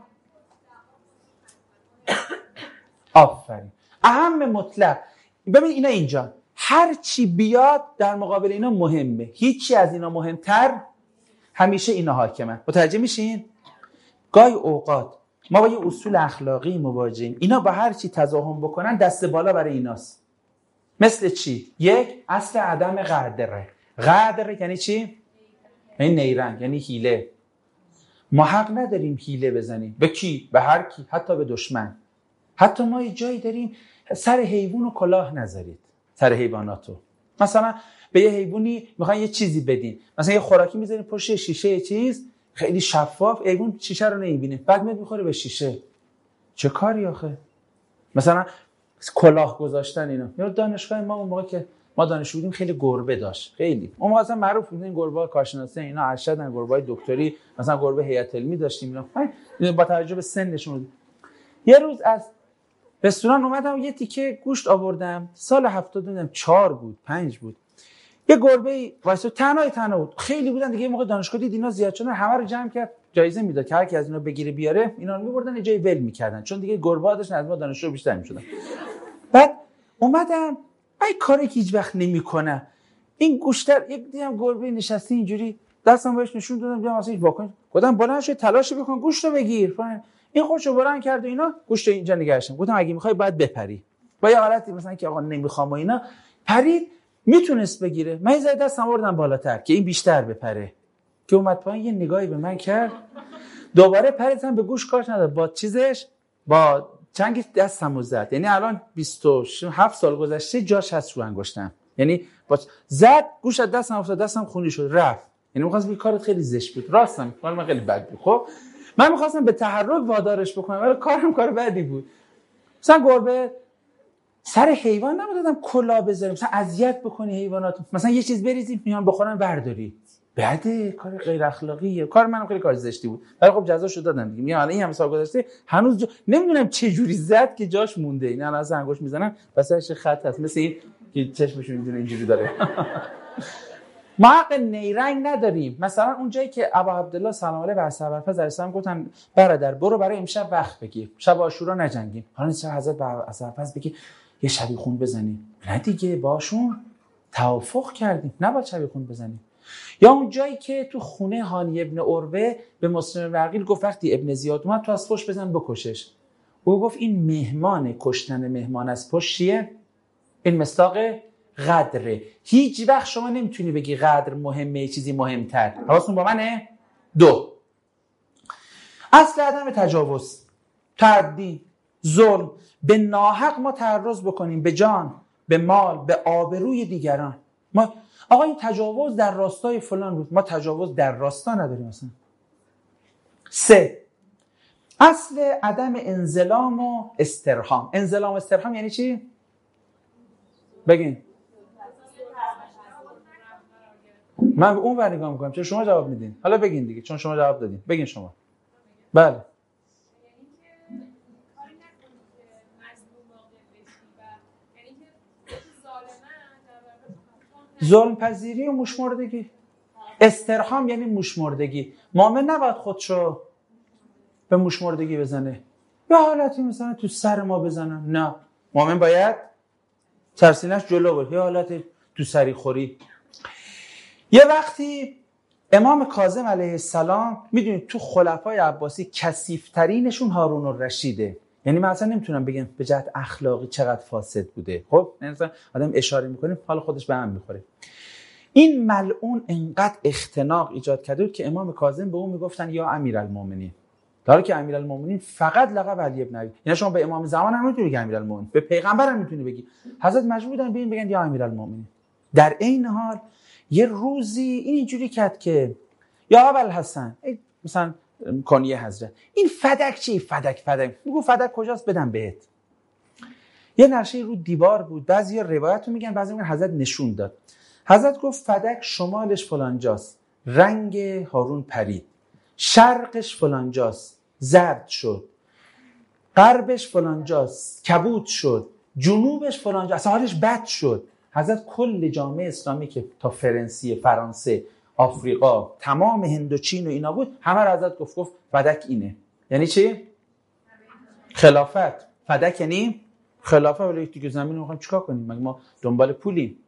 آفرین. اهم مطلق. ببین اینا اینجا هر چی بیاد در مقابل اینا مهمه، هیچی از اینا مهمتر، همیشه اینا حاکمن. متوجه میشین؟ گاهی اوقات ما با یه اصول اخلاقی مواجهیم، اینا با هر چی تضاهم بکنن دست بالا برای ایناست. مثل چی؟ یک، اصل عدم غدره. غدره یعنی چی؟ یعنی نیرنگ، یعنی حیله. ما حق نداریم حیله بزنیم. به کی؟ به هر کی، حتی به دشمن. حتی ما یه جایی داریم سر حیوان و کلاه نذارید، سر حیواناتو. مثلا به یه حیوانی میخواین یه چیزی بدین، مثلا یه خوراکی میذارین پشت شیشه، یه چیز خیلی شفاف، حیوان شیشه رو نمیبینه، بعد میاد میخوره به شیشه. چه کاری آخه؟ مثلا کلاه گذاشتن اینا. یا دانشگاه ما اون موقع که ما دانشجو بودیم خیلی گربه داشت، خیلی اون موقع اصلا معروف بود این گربه‌ها کارشناسی اینا ارشدن، گربه‌های دکتری، مثلا گربه هیئت علمی داشتیم اینا با توجه به سنشون. یه روز از رستوران اومدم یه تیکه گوشت آوردم، سال هفتاد و چهار بود پنج بود، یه گربه واسه تنهای تنها بود، خیلی بودن دیگه. موقع دانشگاه دید اینا زیاد شدن، همه رو جمع کرد جایزه میداد که هر کی از اینا بگیره بیاره، اینا رو میبردن یه جای ول میکردن، چون دیگه گربه‌ها داشتن از ما دانشجو بیشتر میشدن. بعد اومدم ای کاری که هیچ وقت نمیکنه، این گوشتر یک دیدم گربه نشسته اینجوری، دستم بهش نشون دادم دیدم واسه هیچ واکنش، گفتم بلند شو تلاش بکن گوشت رو بگیر. این خودشو بلند کرد و اینا گوشت اینجا نگاشتم. گفتم اگه میخوای باید بپری، با یه حالتی مثلا که آقا نمیخوام و اینا، پرید میتونست بگیره. من زای دستم آوردم بالاتر که این بیشتر بپره، که اومد پایین یه نگاهی به من کرد، دوباره پریدم به گوش کارش نداد، با چیزش با چنگ دستمو زد. یعنی الان بیست و هفت سال گذشته جاش هست رو انگشتم، یعنی با زد گوش از دستم افتاد، دستم خونی شد رفت. یعنی می‌خواستم این کارت خیلی زشت بود، راستم حال من خیلی بد بود. خب من می‌خواستم به تحرک وادارش بکنم ولی کارم کار بدی بود. مثلا گربه سر حیوان نمیدادم کلا بذاریم، مثلا اذیت بکنی حیوانات، مثلا یه چیز بریزیم میان بخورن برداری، بده، کار غیر اخلاقیه. کار منم خیلی کار زشتی بود ولی خب جزاشو دادم دیگه. میگم الان این هم سال گذشته هنوز جا... نمیدونم چه جوری زد که جاش مونده. این الان از انگشت میزنن واسهش خط هست مثل این که چشمشون اینجوری اینجوری داره. ما حق نیرنگ نداریم. مثلا اون جایی که ابا عبدالله سلام علیه بر سرورفض علیه گفتن برادر برو برای امشب وقت بگیر، شب عاشورا نجنگیم، حالا چه حضرت بر سرورفض بگی یه شبی خون بزنیم؟ نه دیگه باشون توافق کردیم نباید شبی خون بزنیم. یا اون جایی که تو خونه هانی ابن عروه به مسلم و عقیل گفت وقتی ابن زیاد اومد تو از پشت بزن بکشش، او گفت این مهمان، کشتن مهمان از پشت چیه؟ این مصداق قدره. هیچ وقت شما نمیتونی بگی قدر مهمه چیزی مهمتر. حواستون با منه؟ دو، اصل عدم تجاوز، تعدی، ظلم، به ناحق ما تعرض بکنیم به جان، به مال، به آبروی دیگران. ما آقا این تجاوز در راستای فلان بود، ما تجاوز در راستا نداریم اصلا. سه، اصل عدم انزلام و استرحام. انزلام و استرحام یعنی چی؟ بگین. من به اون ور نگاه میکنم چون شما جواب میدین. حالا بگین دیگه چون شما جواب دادین. بگین شما. بله. ظلم پذیری و موشمردگی. استرحام یعنی موشمردگی. مؤمن نباید خودشو به موشمردگی بزنه، به حالتی مثلا تو سر ما بزنن. نه، مؤمن باید سرسینش جلو بود، یه حالت تو سری خوری. یه وقتی امام کاظم علیه السلام، میدونید تو خلفای عباسی کثیف‌ترینشون هارون الرشیده. یعنی من اصلا نمیتونم بگم به جهت اخلاقی چقدر فاسد بوده. خب مثلا آدم اشاره میکنیم حال خودش به هم میخوره. این ملعون انقدر اختناق ایجاد کرده بود که امام کاظم به اون میگفتن یا امیرالمومنین، در حالی که امیرالمومنین فقط لقب علی ابن ابی. یعنی شما به امام زمان هم نمیتونی بگی امیرالمومنین، به پیغمبر هم میتونی بگی. حضرت مجبور بودن به این بگن یا امیرالمومنین. در عین حال یه روزی این اینجوری کرد که یا ابوالحسن، مثلا کنیه حضرت، این فدک چی؟ فدک فدک میگو فدک کجاست بدم بهت. یه نقشه رو دیوار بود، بعضیا روایت رو میگن بعضی میگن حضرت نشون داد. حضرت گفت فدک شمالش فلانجاست، رنگ هارون پرید، شرقش فلانجاست، زرد شد، غربش فلانجاست، کبود شد، جنوبش فلانجاست، حالش بد شد. حضرت کل جامعه اسلامی که تا فرانسه، فرانسه، آفریقا، تمام هندوچین و اینا بود، همه را حضرت گفت گفت فدک اینه. یعنی چی؟ خلافت. فدک یعنی خلافت. ولی دیگه زمین رو می‌خوایم چیکار کنیم؟ مگه ما دنبال پولیم؟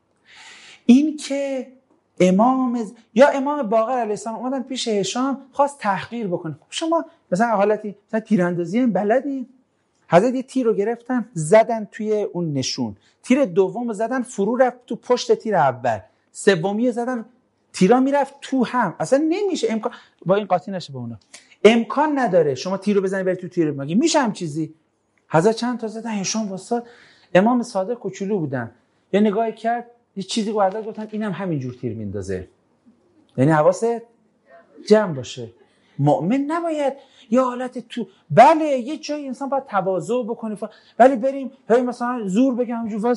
این که امام ز... یا امام باقر علیه السلام اومدن پیش هشام خواست تحقیر بکنه. شما مثلا حالتی مثلا تیراندازی هم بلدی؟ حضرت یه تیر رو گرفتن زدن توی اون نشون، تیر دوم زدن فرو رفت تو پشت تیر اول، سومی زدن تیرا میرفت تو هم. اصلا نمیشه امکان با این قاطی نشه با اونا. امکان نداره شما تیر رو بزنی بری تو تیر. مگه میشه هم چیزی؟ حضرت چند تا زدن، هشام واسط. امام صادق کوچولو بودن، یه نگاهی کرد یه چیزی رو حضرت گفتن اینم همینجور تیر میندازه. یعنی حواست جمع باشه. مؤمن نباید یه حالت تو، بله یه جایی انسان باید تواضع بکنه، ولی بریم هی مثلا زور بگم همونجور واسیم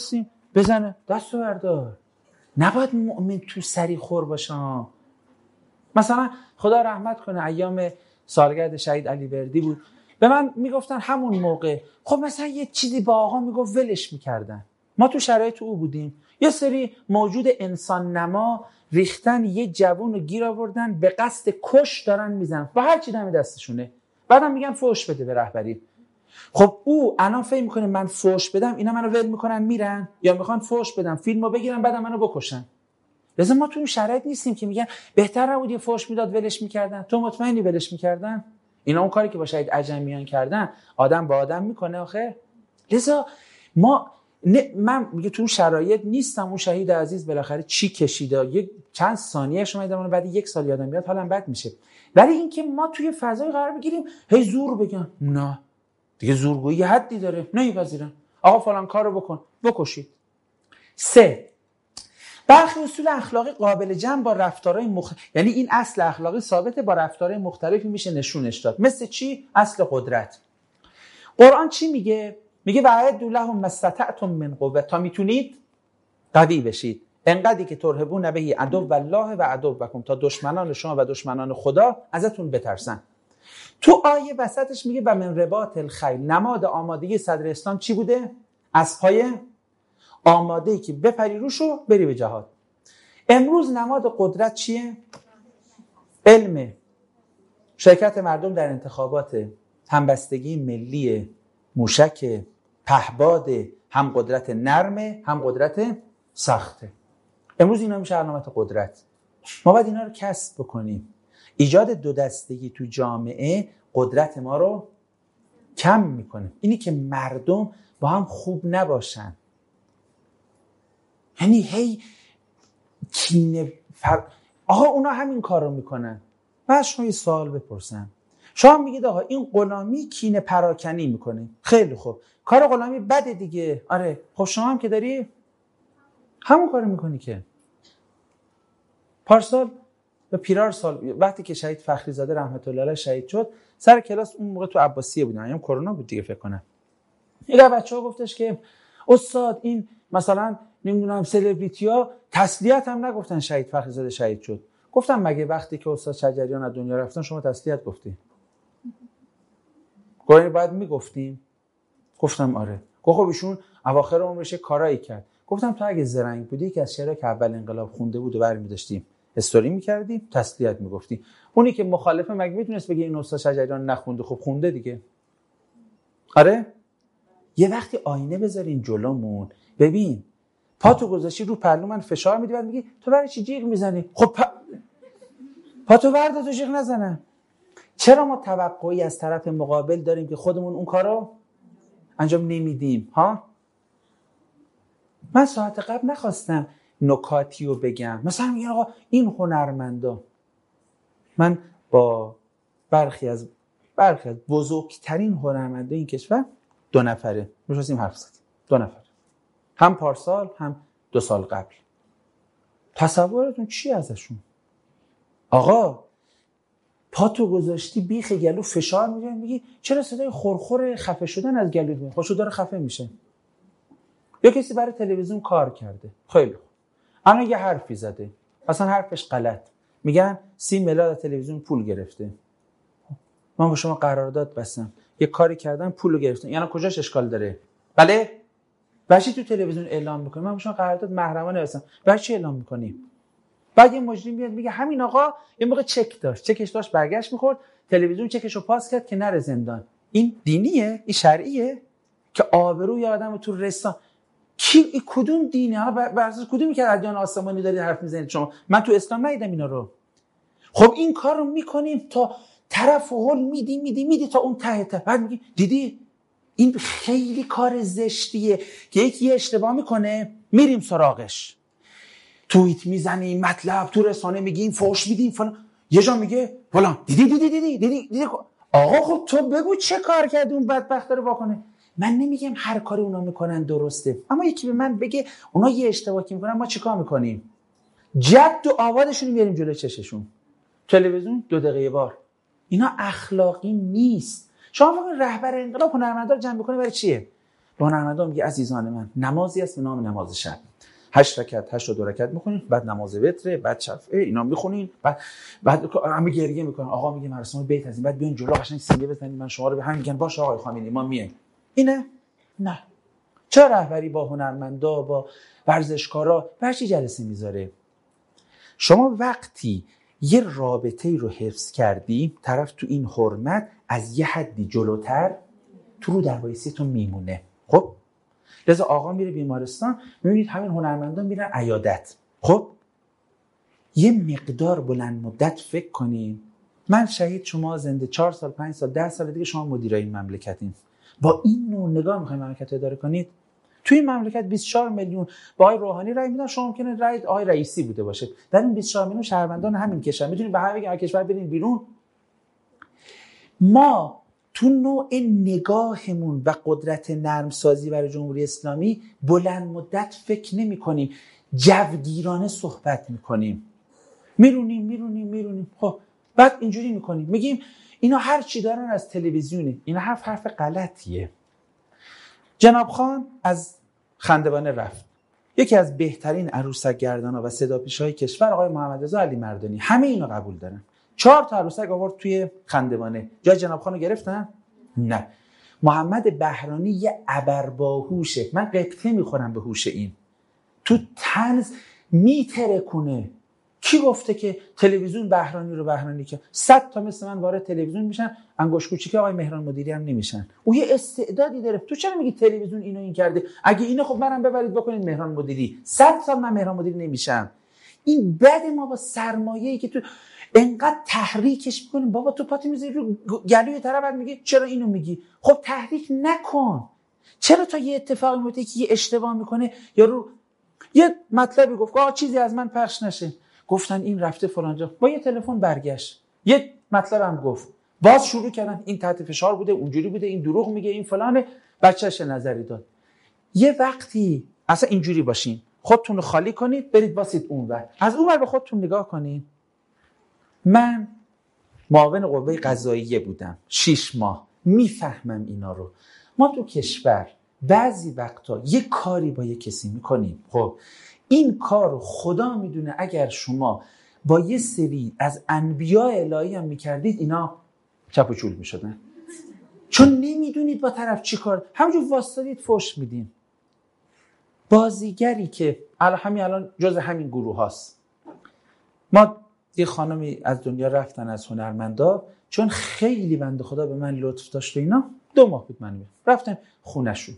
بزنه دستو بردار. نباید مؤمن تو سری خور باشه. مثلا خدا رحمت کنه ایام سالگرد شهید علی وردی بود، به من میگفتن همون موقع خب مثلا یه چیزی با آقا میگفت ولش میکردن. ما تو شرایط او بودیم، یه سری موجود انسان نما ریختن یه جوون رو گیر آوردن به قصد کش دارن میزنن و هر چی دم دستشونه، بعدم میگن فوش بده به رهبری. خب او الان فکر میکنه من فوش بدم اینا منو ول میکنن میرن، یا میخوان فوش بدم فیلمو بگیرن بعدم منو بکشن؟ لذا ما تو این شرایط نیستیم که میگن بهتر نبود یه فوش میداد ولش میکردن. تو مطمئنی ولش میکردن؟ اینا اون کاری که با شهید عجمیان کردن آدم با آدم میکنه آخه. لذا ما نه من میگه تو شرایط نیستم. اون شهید عزیز بالاخره چی کشیده، یک چند ثانیه شما دیدم بعد یک سال یادم میاد حالم بد میشه. ولی اینکه ما توی فضای قرار بگیریم هی زور بگن، نه دیگه زورگویی حدی داره، نمیپذیرم. آقا فلان کارو بکن، بکشید. سه، برخی اصول اخلاقی قابل جمع با رفتارهای مختلف، یعنی این اصل اخلاقی ثابته با رفتارهای مختلفی میشه نشونش داد. مثل چی؟ اصل قدرت. قرآن چی میگه؟ میگه وَأَعِدُّوا لَهُم مَا اسْتَطَعْتُم مِّن قُوَّةٍ، تا میتونید قوی بشید، انقدری که ترهبون به عدو الله و عدوکم، تا دشمنان شما و دشمنان خدا ازتون بترسن. تو آیه وسطش میگه و من رباط الخیل، نماد آمادگی صدر اسلام چی بوده؟ اسب‌های آماده‌ای که بپری روشو بری به جهاد. امروز نماد قدرت چیه؟ علم، شرکت مردم در انتخابات، همبستگی ملی، موشک، پهباد، هم قدرت نرمه هم قدرت سخته. امروز اینا میشه علامت قدرت. ما باید اینا رو کسب بکنیم. ایجاد دو دستگی تو جامعه قدرت ما رو کم میکنه. اینی که مردم با هم خوب نباشن، یعنی هی کینه فر... آقا اونا همین کار رو میکنن. من شما یه سوال بپرسم، شما میگید آقا این غلامی کینه پراکنی میکنه، خیلی خوب، کار غلامی بده دیگه. آره خب شما هم که داری همون کارو میکنی. که پارسال به پیرار سال وقتی که شهید فخری زاده رحمت الله علیه شهید شد، سر کلاس اون موقع تو عباسیه بودن، ایام کرونا بود دیگه فکر کنم، یه بچه‌ها گفتش که استاد این مثلا نمیدونم سلبریتی‌ها تسلیت هم نگفتن شهید فخری زاده شهید شد. گفتم مگه وقتی که استاد شجریان از دنیا رفتن شما تسلیت گفتی؟ گفتن باید میگفتیم. گفتم آره. گفت خب ایشون اواخر عمرش کارایی کرد. گفتم تو اگه زرنگ بودی که از شعرها که اول انقلاب خونده بود و برمی داشتیم استوری می‌کردیم، تسلیت میگفتی. اونی که مخالفه مگه میتونست بگه این استاد شجریان نخونده؟ خب خونده دیگه. آره؟ یه وقتی آینه بذارین جلومون، ببین پاتو گذاشتی رو پهلو من فشار میدی، بعد میگی تو برای چی جیغ میزنی؟ خب پا... پاتو وردا تو جیغ نزنه. چرا ما توقعی از طرف مقابل داریم که خودمون اون کارو انجام نمیدیم؟ ها؟ من ساعت قبل نخواستم نکاتی رو بگم، مثلا میگن آقا این هنرمندا، من با برخی از برخی از بزرگترین هنرمندای این کشور دو نفره می‌شستیم حرف زدیم، دو نفر، هم پارسال هم دو سال قبل. تصورتون چی ازشون؟ آقا پاتو گذاشتی بیخ گلو فشار میگن، میگی چرا صدای خورخور خفه شدن از گلوت میاد؟ خوشو داره خفه میشه. یا کسی برای تلویزیون کار کرده، خیلی خوب، انا یه حرفی زده، اصلا حرفش غلط، میگن سی میلیارد تلویزیون پول گرفته، من با شما قرارداد بستم، یه کاری کردن پولو گرفتن، یعنی کجاش اشکال داره؟ بله؟ بچی تو تلویزیون اعلام میکنی من با شما قرارداد محرمانه بستم، بچی اعلام میکنی؟ بعد یه مجرم میاد میگه همین آقا یه موقع چک داشت، چکش داشت برگشت میخورد، تلویزیون چکشو پاس کرد که نره زندان. این دینیه؟ این شرعیه؟ که آبروی آدم تو رسان کی ای کدوم دینه؟ حالا بر اساس کدومی که ادیان آسمانی دارید حرف میزنید شما؟ من تو اسلام ندیدم اینا رو. خب این کار رو میکنیم تا طرف هول میدی میدی میدی تا اون ته ته، بعد میگی دیدی این خیلی کار زشتیه که یکی اشتباه میکنه میریم سراغش، توییت میزنیم، مطلب تو رسانه میگیم، فوش میدیم فلان، یه جا میگه فلان دیدی دیدی دیدی دیدی دیدی. آقا خب تو بگو چه کار کرد اون بدبخت رو واکنه. من نمیگم هر کاری اونا میکنن درسته، اما یکی به من بگه اونا یه اشتباهی میکنن ما چیکار میکنیم؟ جد و آبادشون میاریم جلوی چششون، تلویزیون دو دقیقه بار. اینا اخلاقی نیست. شما فکر رهبر انقلاب هنرمندا رو جمع بکنه برای چیه؟ به هنرمندان میگه عزیزان من، نمازی است به نام نماز شب. هشت رکعت، هشت و دو رکعت میخونین، بعد نماز وتر، بعد شفعه، اینا میخونین، بعد بعد همه گریه میکنن. آقا میگه مراسم بیت از این بعد بیاین جلو قشنگ سینه بزنید، من شما رو به هم میگن باشه آقای خامنه‌ای ما میایم. اینه؟ نه. چرا رهبری با هنرمندا، با ورزشکارا هر چی جلسه میذاره؟ شما وقتی یه رابطه‌ای رو حفظ کردی، طرف تو این حرمت از یه حدی جلوتر تو رو دروایسیتون میمونه. خب لذا آقا میره بیمارستان، میبینید همین هنرمندان میرن عیادت. خب یه مقدار بلند مدت فکر کنین، من شهید شما زنده چهار سال، پنج سال، ده سال دیگه شما مدیرای این مملکتین. با این نوع نگاه میخواین مملکت اداره کنید؟ توی این مملکت بیست و چهار میلیون با آقای روحانی رای میدن، شما ممکنه رای آقای رئیسی بوده باشه. در این بیست و چهار میلیون شهروندان همین کشور میتونید به همه بگین کشور برین بیرون. ما تو نوع نگاهمون و قدرت نرمسازی برای جمهوری اسلامی بلند مدت فکر نمی کنیم، جوگیرانه صحبت میکنیم، میرونیم میرونیم میرونیم. خب بعد اینجوری میکنیم میگیم اینا هر چی دارن از تلویزیونه. اینا حرف حرف غلطیه. جناب خان از خندوانه رفت، یکی از بهترین عروسک گردانا و صداپیشهای کشور آقای محمد رضا علی مردانی، همه اینو قبول دارن. چهار تا عروسک آورد توی خندوانه، جای جناب خانو گرفتن؟ نه. محمد بهرانی یه ابرباهوشه، من قطعه میخورم به هوش این، تو طنز میترکونه. کی گفته که تلویزیون بهرانی رو بهرانی که صد تا مثل من وارد تلویزیون میشن، انگوش کوچیک آقای مهران مدیری هم نمیشن؟ او یه استعدادی داره. تو چرا میگی تلویزیون اینو این کرده؟ اگه اینو خب منم ببرید بکنید مهران مدیری. صد سال من مهران مدیری نمیشم. این بعد ما با سرمایه‌ای که تو انقدر تحریکش میکنیم، بابا تو پاتی میذاری رو گلوی طرف بعد میگی چرا اینو میگی؟ خب تحریک نکن. چرا تا یه اتفاقی میفته که یه اشتباه میکنه یا رو یه مطلبی گفت آ چیزی از من پخش نشه، گفتن این رفته فلانجا، با یه تلفن برگشت یه مطلبم گفت، باز شروع کردن این تحت فشار بوده، اونجوری بوده، این دروغ میگه، این فلانه، بچه‌ش نظری داد. یه وقتی اصلا اینجوری باشین، خودتون رو خالی کنید، برید واسید اونور، از اونور به خودتون نگاه کنید. من معاون قوه قضاییه بودم شش ماه، میفهمم اینا رو. ما تو کشور بعضی وقتا یه کاری با یه کسی میکنیم، خب این کار رو خدا میدونه اگر شما با یه سری از انبیاء الهی هم میکردید اینا چپ و چول میشدن، چون نمیدونید با طرف چی کار، همونجور واسطادید فوش میدین. بازیگری که الان همین الان جز همین گروه هاست، ما یه خانمی از دنیا رفتن از هنرمندا، چون خیلی بنده خدا به من لطف داشت و اینا، دو ماه بود من رفتم خونه‌شون.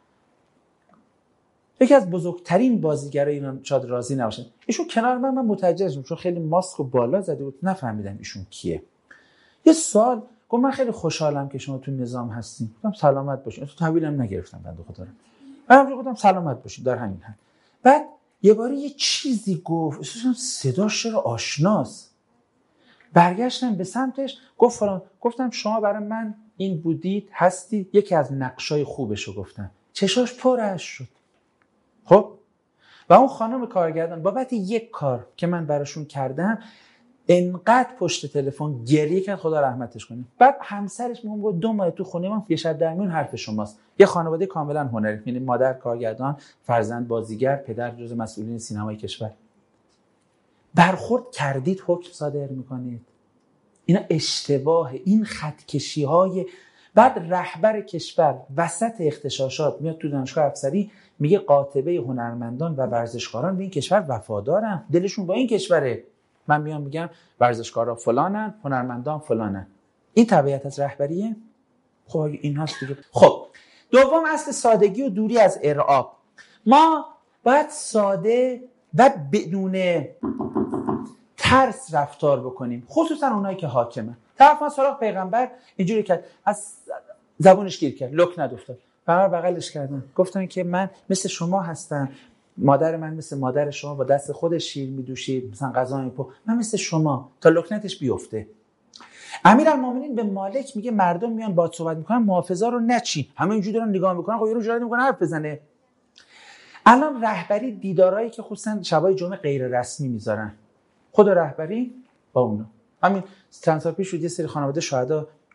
یکی از بزرگترین بازیگرای اینا، شاید راضی نباشن، ایشون کنار من، من متوجه شدم چون خیلی ماسک و بالا زده بود نفهمیدم ایشون کیه. یه سوال گفت من خیلی خوشحالم که شما تو نظام هستین. گفتم سلامت باشین. تو تحویلم نگرفتم بنده خدا رو. من گفتم سلامت باشین در همین حال. بعد یه بار یه چیزی گفت، اصلا صداش چرا آشناست. برگشتم به سمتش، گفت فلان. گفتم شما برای من این بودید، هستید. یکی از نقشای خوبشو گفتم. چشاش پر اشک شد. خب و اون خانم کارگردان بابت یک کار که من براشون کردم انقدر پشت تلفن گریه کرد، خدا رحمتش کنه. بعد همسرش میگم گفت دو ماه تو خونه من، یه شب در میون حرف شماست. یه خانواده کاملا هنری، یعنی مادر کارگردان، فرزند بازیگر، پدر جزو مسئولین سینمای کشور. برخورد کردید حکم صادر میکنید. اینا اشتباه. این خطکشی‌های بعد رهبر کشور وسط اغتشاشات میاد تو دانشگاه افسری میگه قاطبه هنرمندان و ورزشکاران به این کشور وفادارن، دلشون با این کشوره. من میام میگم ورزشکارا فلانن، هنرمندان فلانن. این تبعیت از رهبریه؟ خب این هست دیگه. خب دوم، اصل سادگی و دوری از ارعاب. ما باید ساده و بدون ترس رفتار بکنیم، خصوصا اونایی که حاکمن. طرف ما سراغ پیغمبر اینجوری کرد، از زبونش گیر کرد، لک ندافتاد، برای بغلش کردن، گفتن که من مثل شما هستم، مادر من مثل مادر شما با دست خودش شیر میدوشید، مثلا غذا میپو، من مثل شما، تا لکنتش بیفته. امیرالمومنین به مالک میگه مردم میان باهات صحبت میکنن، محافظا رو نچی، همه اینجوری دارن نگاه میکنن، خب یارو جرئت میکنه حرف بزنه. الان رهبری دیدارایی که خصوصا شبای جمعه غیر رسمی میذارن، خود رهبری با اونا. همین چند سال پیش بود یه سری خانواده شهدا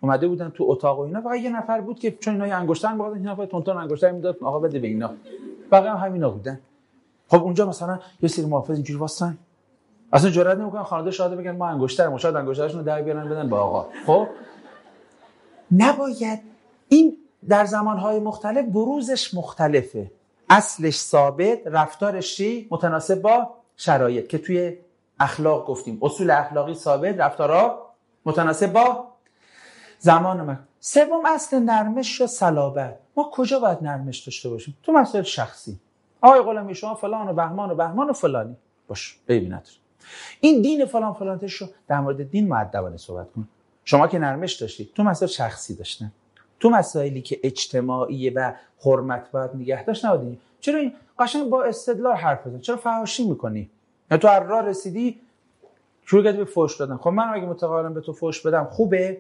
اومده بودن تو اتاق و اینا، فقط یه نفر بود که چون اینا انگشتر می‌خواستن، این نفر تونتون انگشتر میداد آقا بده به اینا، بقیه هم همینا بودن. خب اونجا مثلا یه سری محافظ اینجوری واسن، اصلا جرئت نمی‌کنن خانواده شاهد بگن ما انگشتر ما شاید انگشترشون رو در بیارن بدن به آقا. خب نباید این در زمانهای مختلف بروزش مختلفه، اصلش ثابت، رفتارش چی متناسب با شرایط که توی اخلاق گفتیم اصول اخلاقی ثابت، رفتارها متناسب با زمان ما. سوم اصل نرمش یا صلابت. ما کجا باید نرمش داشته باشیم؟ تو مسائل شخصی. آقای غلامی شما فلان و بهمان و بهمان و فلانی باش ببینید، این دین فلان فلانتش رو در مورد دین مؤدبانه صحبت کن. شما که نرمش داشتید تو مسائل شخصی داشتن، تو مسائلی که اجتماعی و حرمت باید نگه داشت نبودی. چرا این قشنگ با استدلال حرف بزن؟ چرا فحاشی میکنی؟ یا تو هر راه رسیدی شروع کردی به فحش دادن. خب من اگه متقابلا به تو فحش بدم خوبه؟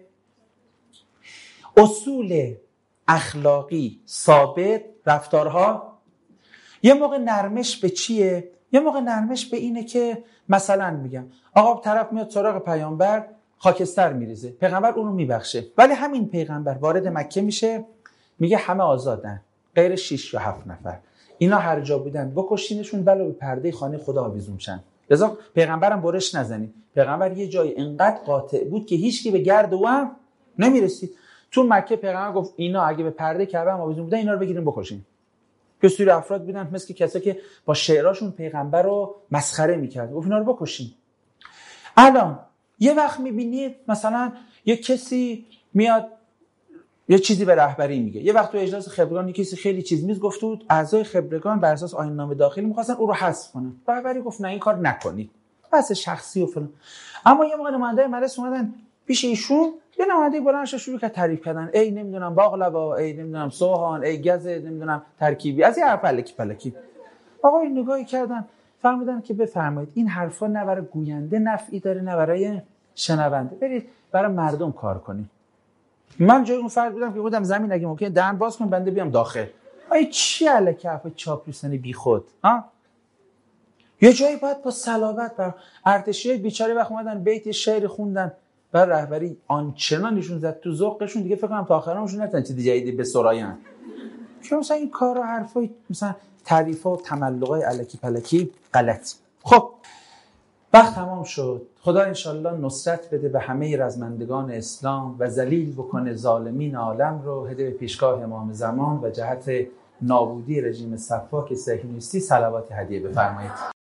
اصول اخلاقی ثابت، رفتارها. یه موقع نرمش به چیه؟ یه موقع نرمش به اینه که مثلا میگم آقا طرف میاد سراغ پیامبر خاکستر میریزه، پیغمبر اونو میبخشه، ولی همین پیغمبر وارد مکه میشه میگه همه آزادن غیر شش یا هفت نفر، اینا هر جا بودن بکشینشون ولو به پرده خانه خدا آویزون شن. لذا پیغمبرم برش نزنید. پیغمبر یه جای انقدر قاطع بود که هیچکی به گرد او هم نمیرسید. تو مکه پیغمبر گفت اینا اگه به پرده کعبه هم آویزون بودن اینا رو بگیریم بکشین. که سری افراد بودن مثل کسایی که با شعراشون پیغمبر رو مسخره میکرد، گفت اینا رو بکشین. الان یه وقت میبینید مثلا یه کسی میاد یه چیزی به رهبری میگه، یه وقت تو اجلاس خبرگان یه کسی خیلی چیز میز گفت بود، اعضای خبرگان بر اساس آیین نامه داخلی می‌خواستن او رو حذف کنن، رهبری گفت نه این کار نکنید، بس شخصی و فلان. اما یه موقع نماینده مجلس اومدن پیش ایشون، یه نماینده بلندش شروع کرد تعریف کردن، ای نمیدونم باقلوا، ای نمیدونم سوهان، ای گز نمیدونم ترکیبی، از این حرف الکی پلکی. آقا این نگاهی کردن فهمیدن که بفرمایید این حرفا نه برای گوینده نفعی داره نه برای شنونده، برید برای مردم کار کنید. من جای اون فرد بودم که بودم زمین اگه ممکنه دهن باز کن بنده بیام داخل. آی چی الکی حرف چاپلوسانه بیخود ها؟ یه جایی باید با صلابت بر ارتشی بیچاره وقت اومدن بیت شعر خوندن بر رهبری آنچنان نشون زد تو ذوقشون دیگه فکر کنم تا آخرامشون نتونن چیز جدیدی به سراین. که مثلا این کارا حرفای مثلا تعریفا و تملقای الکی پلکی غلط. خب وقت تمام شد. خدا انشالله نصرت بده به همه رزمندگان اسلام و ذلیل بکنه ظالمین عالم رو، هده به پیشگاه امام زمان و جهت نابودی رژیم صفاک صهیونیستی صلوات هدیه بفرمایید.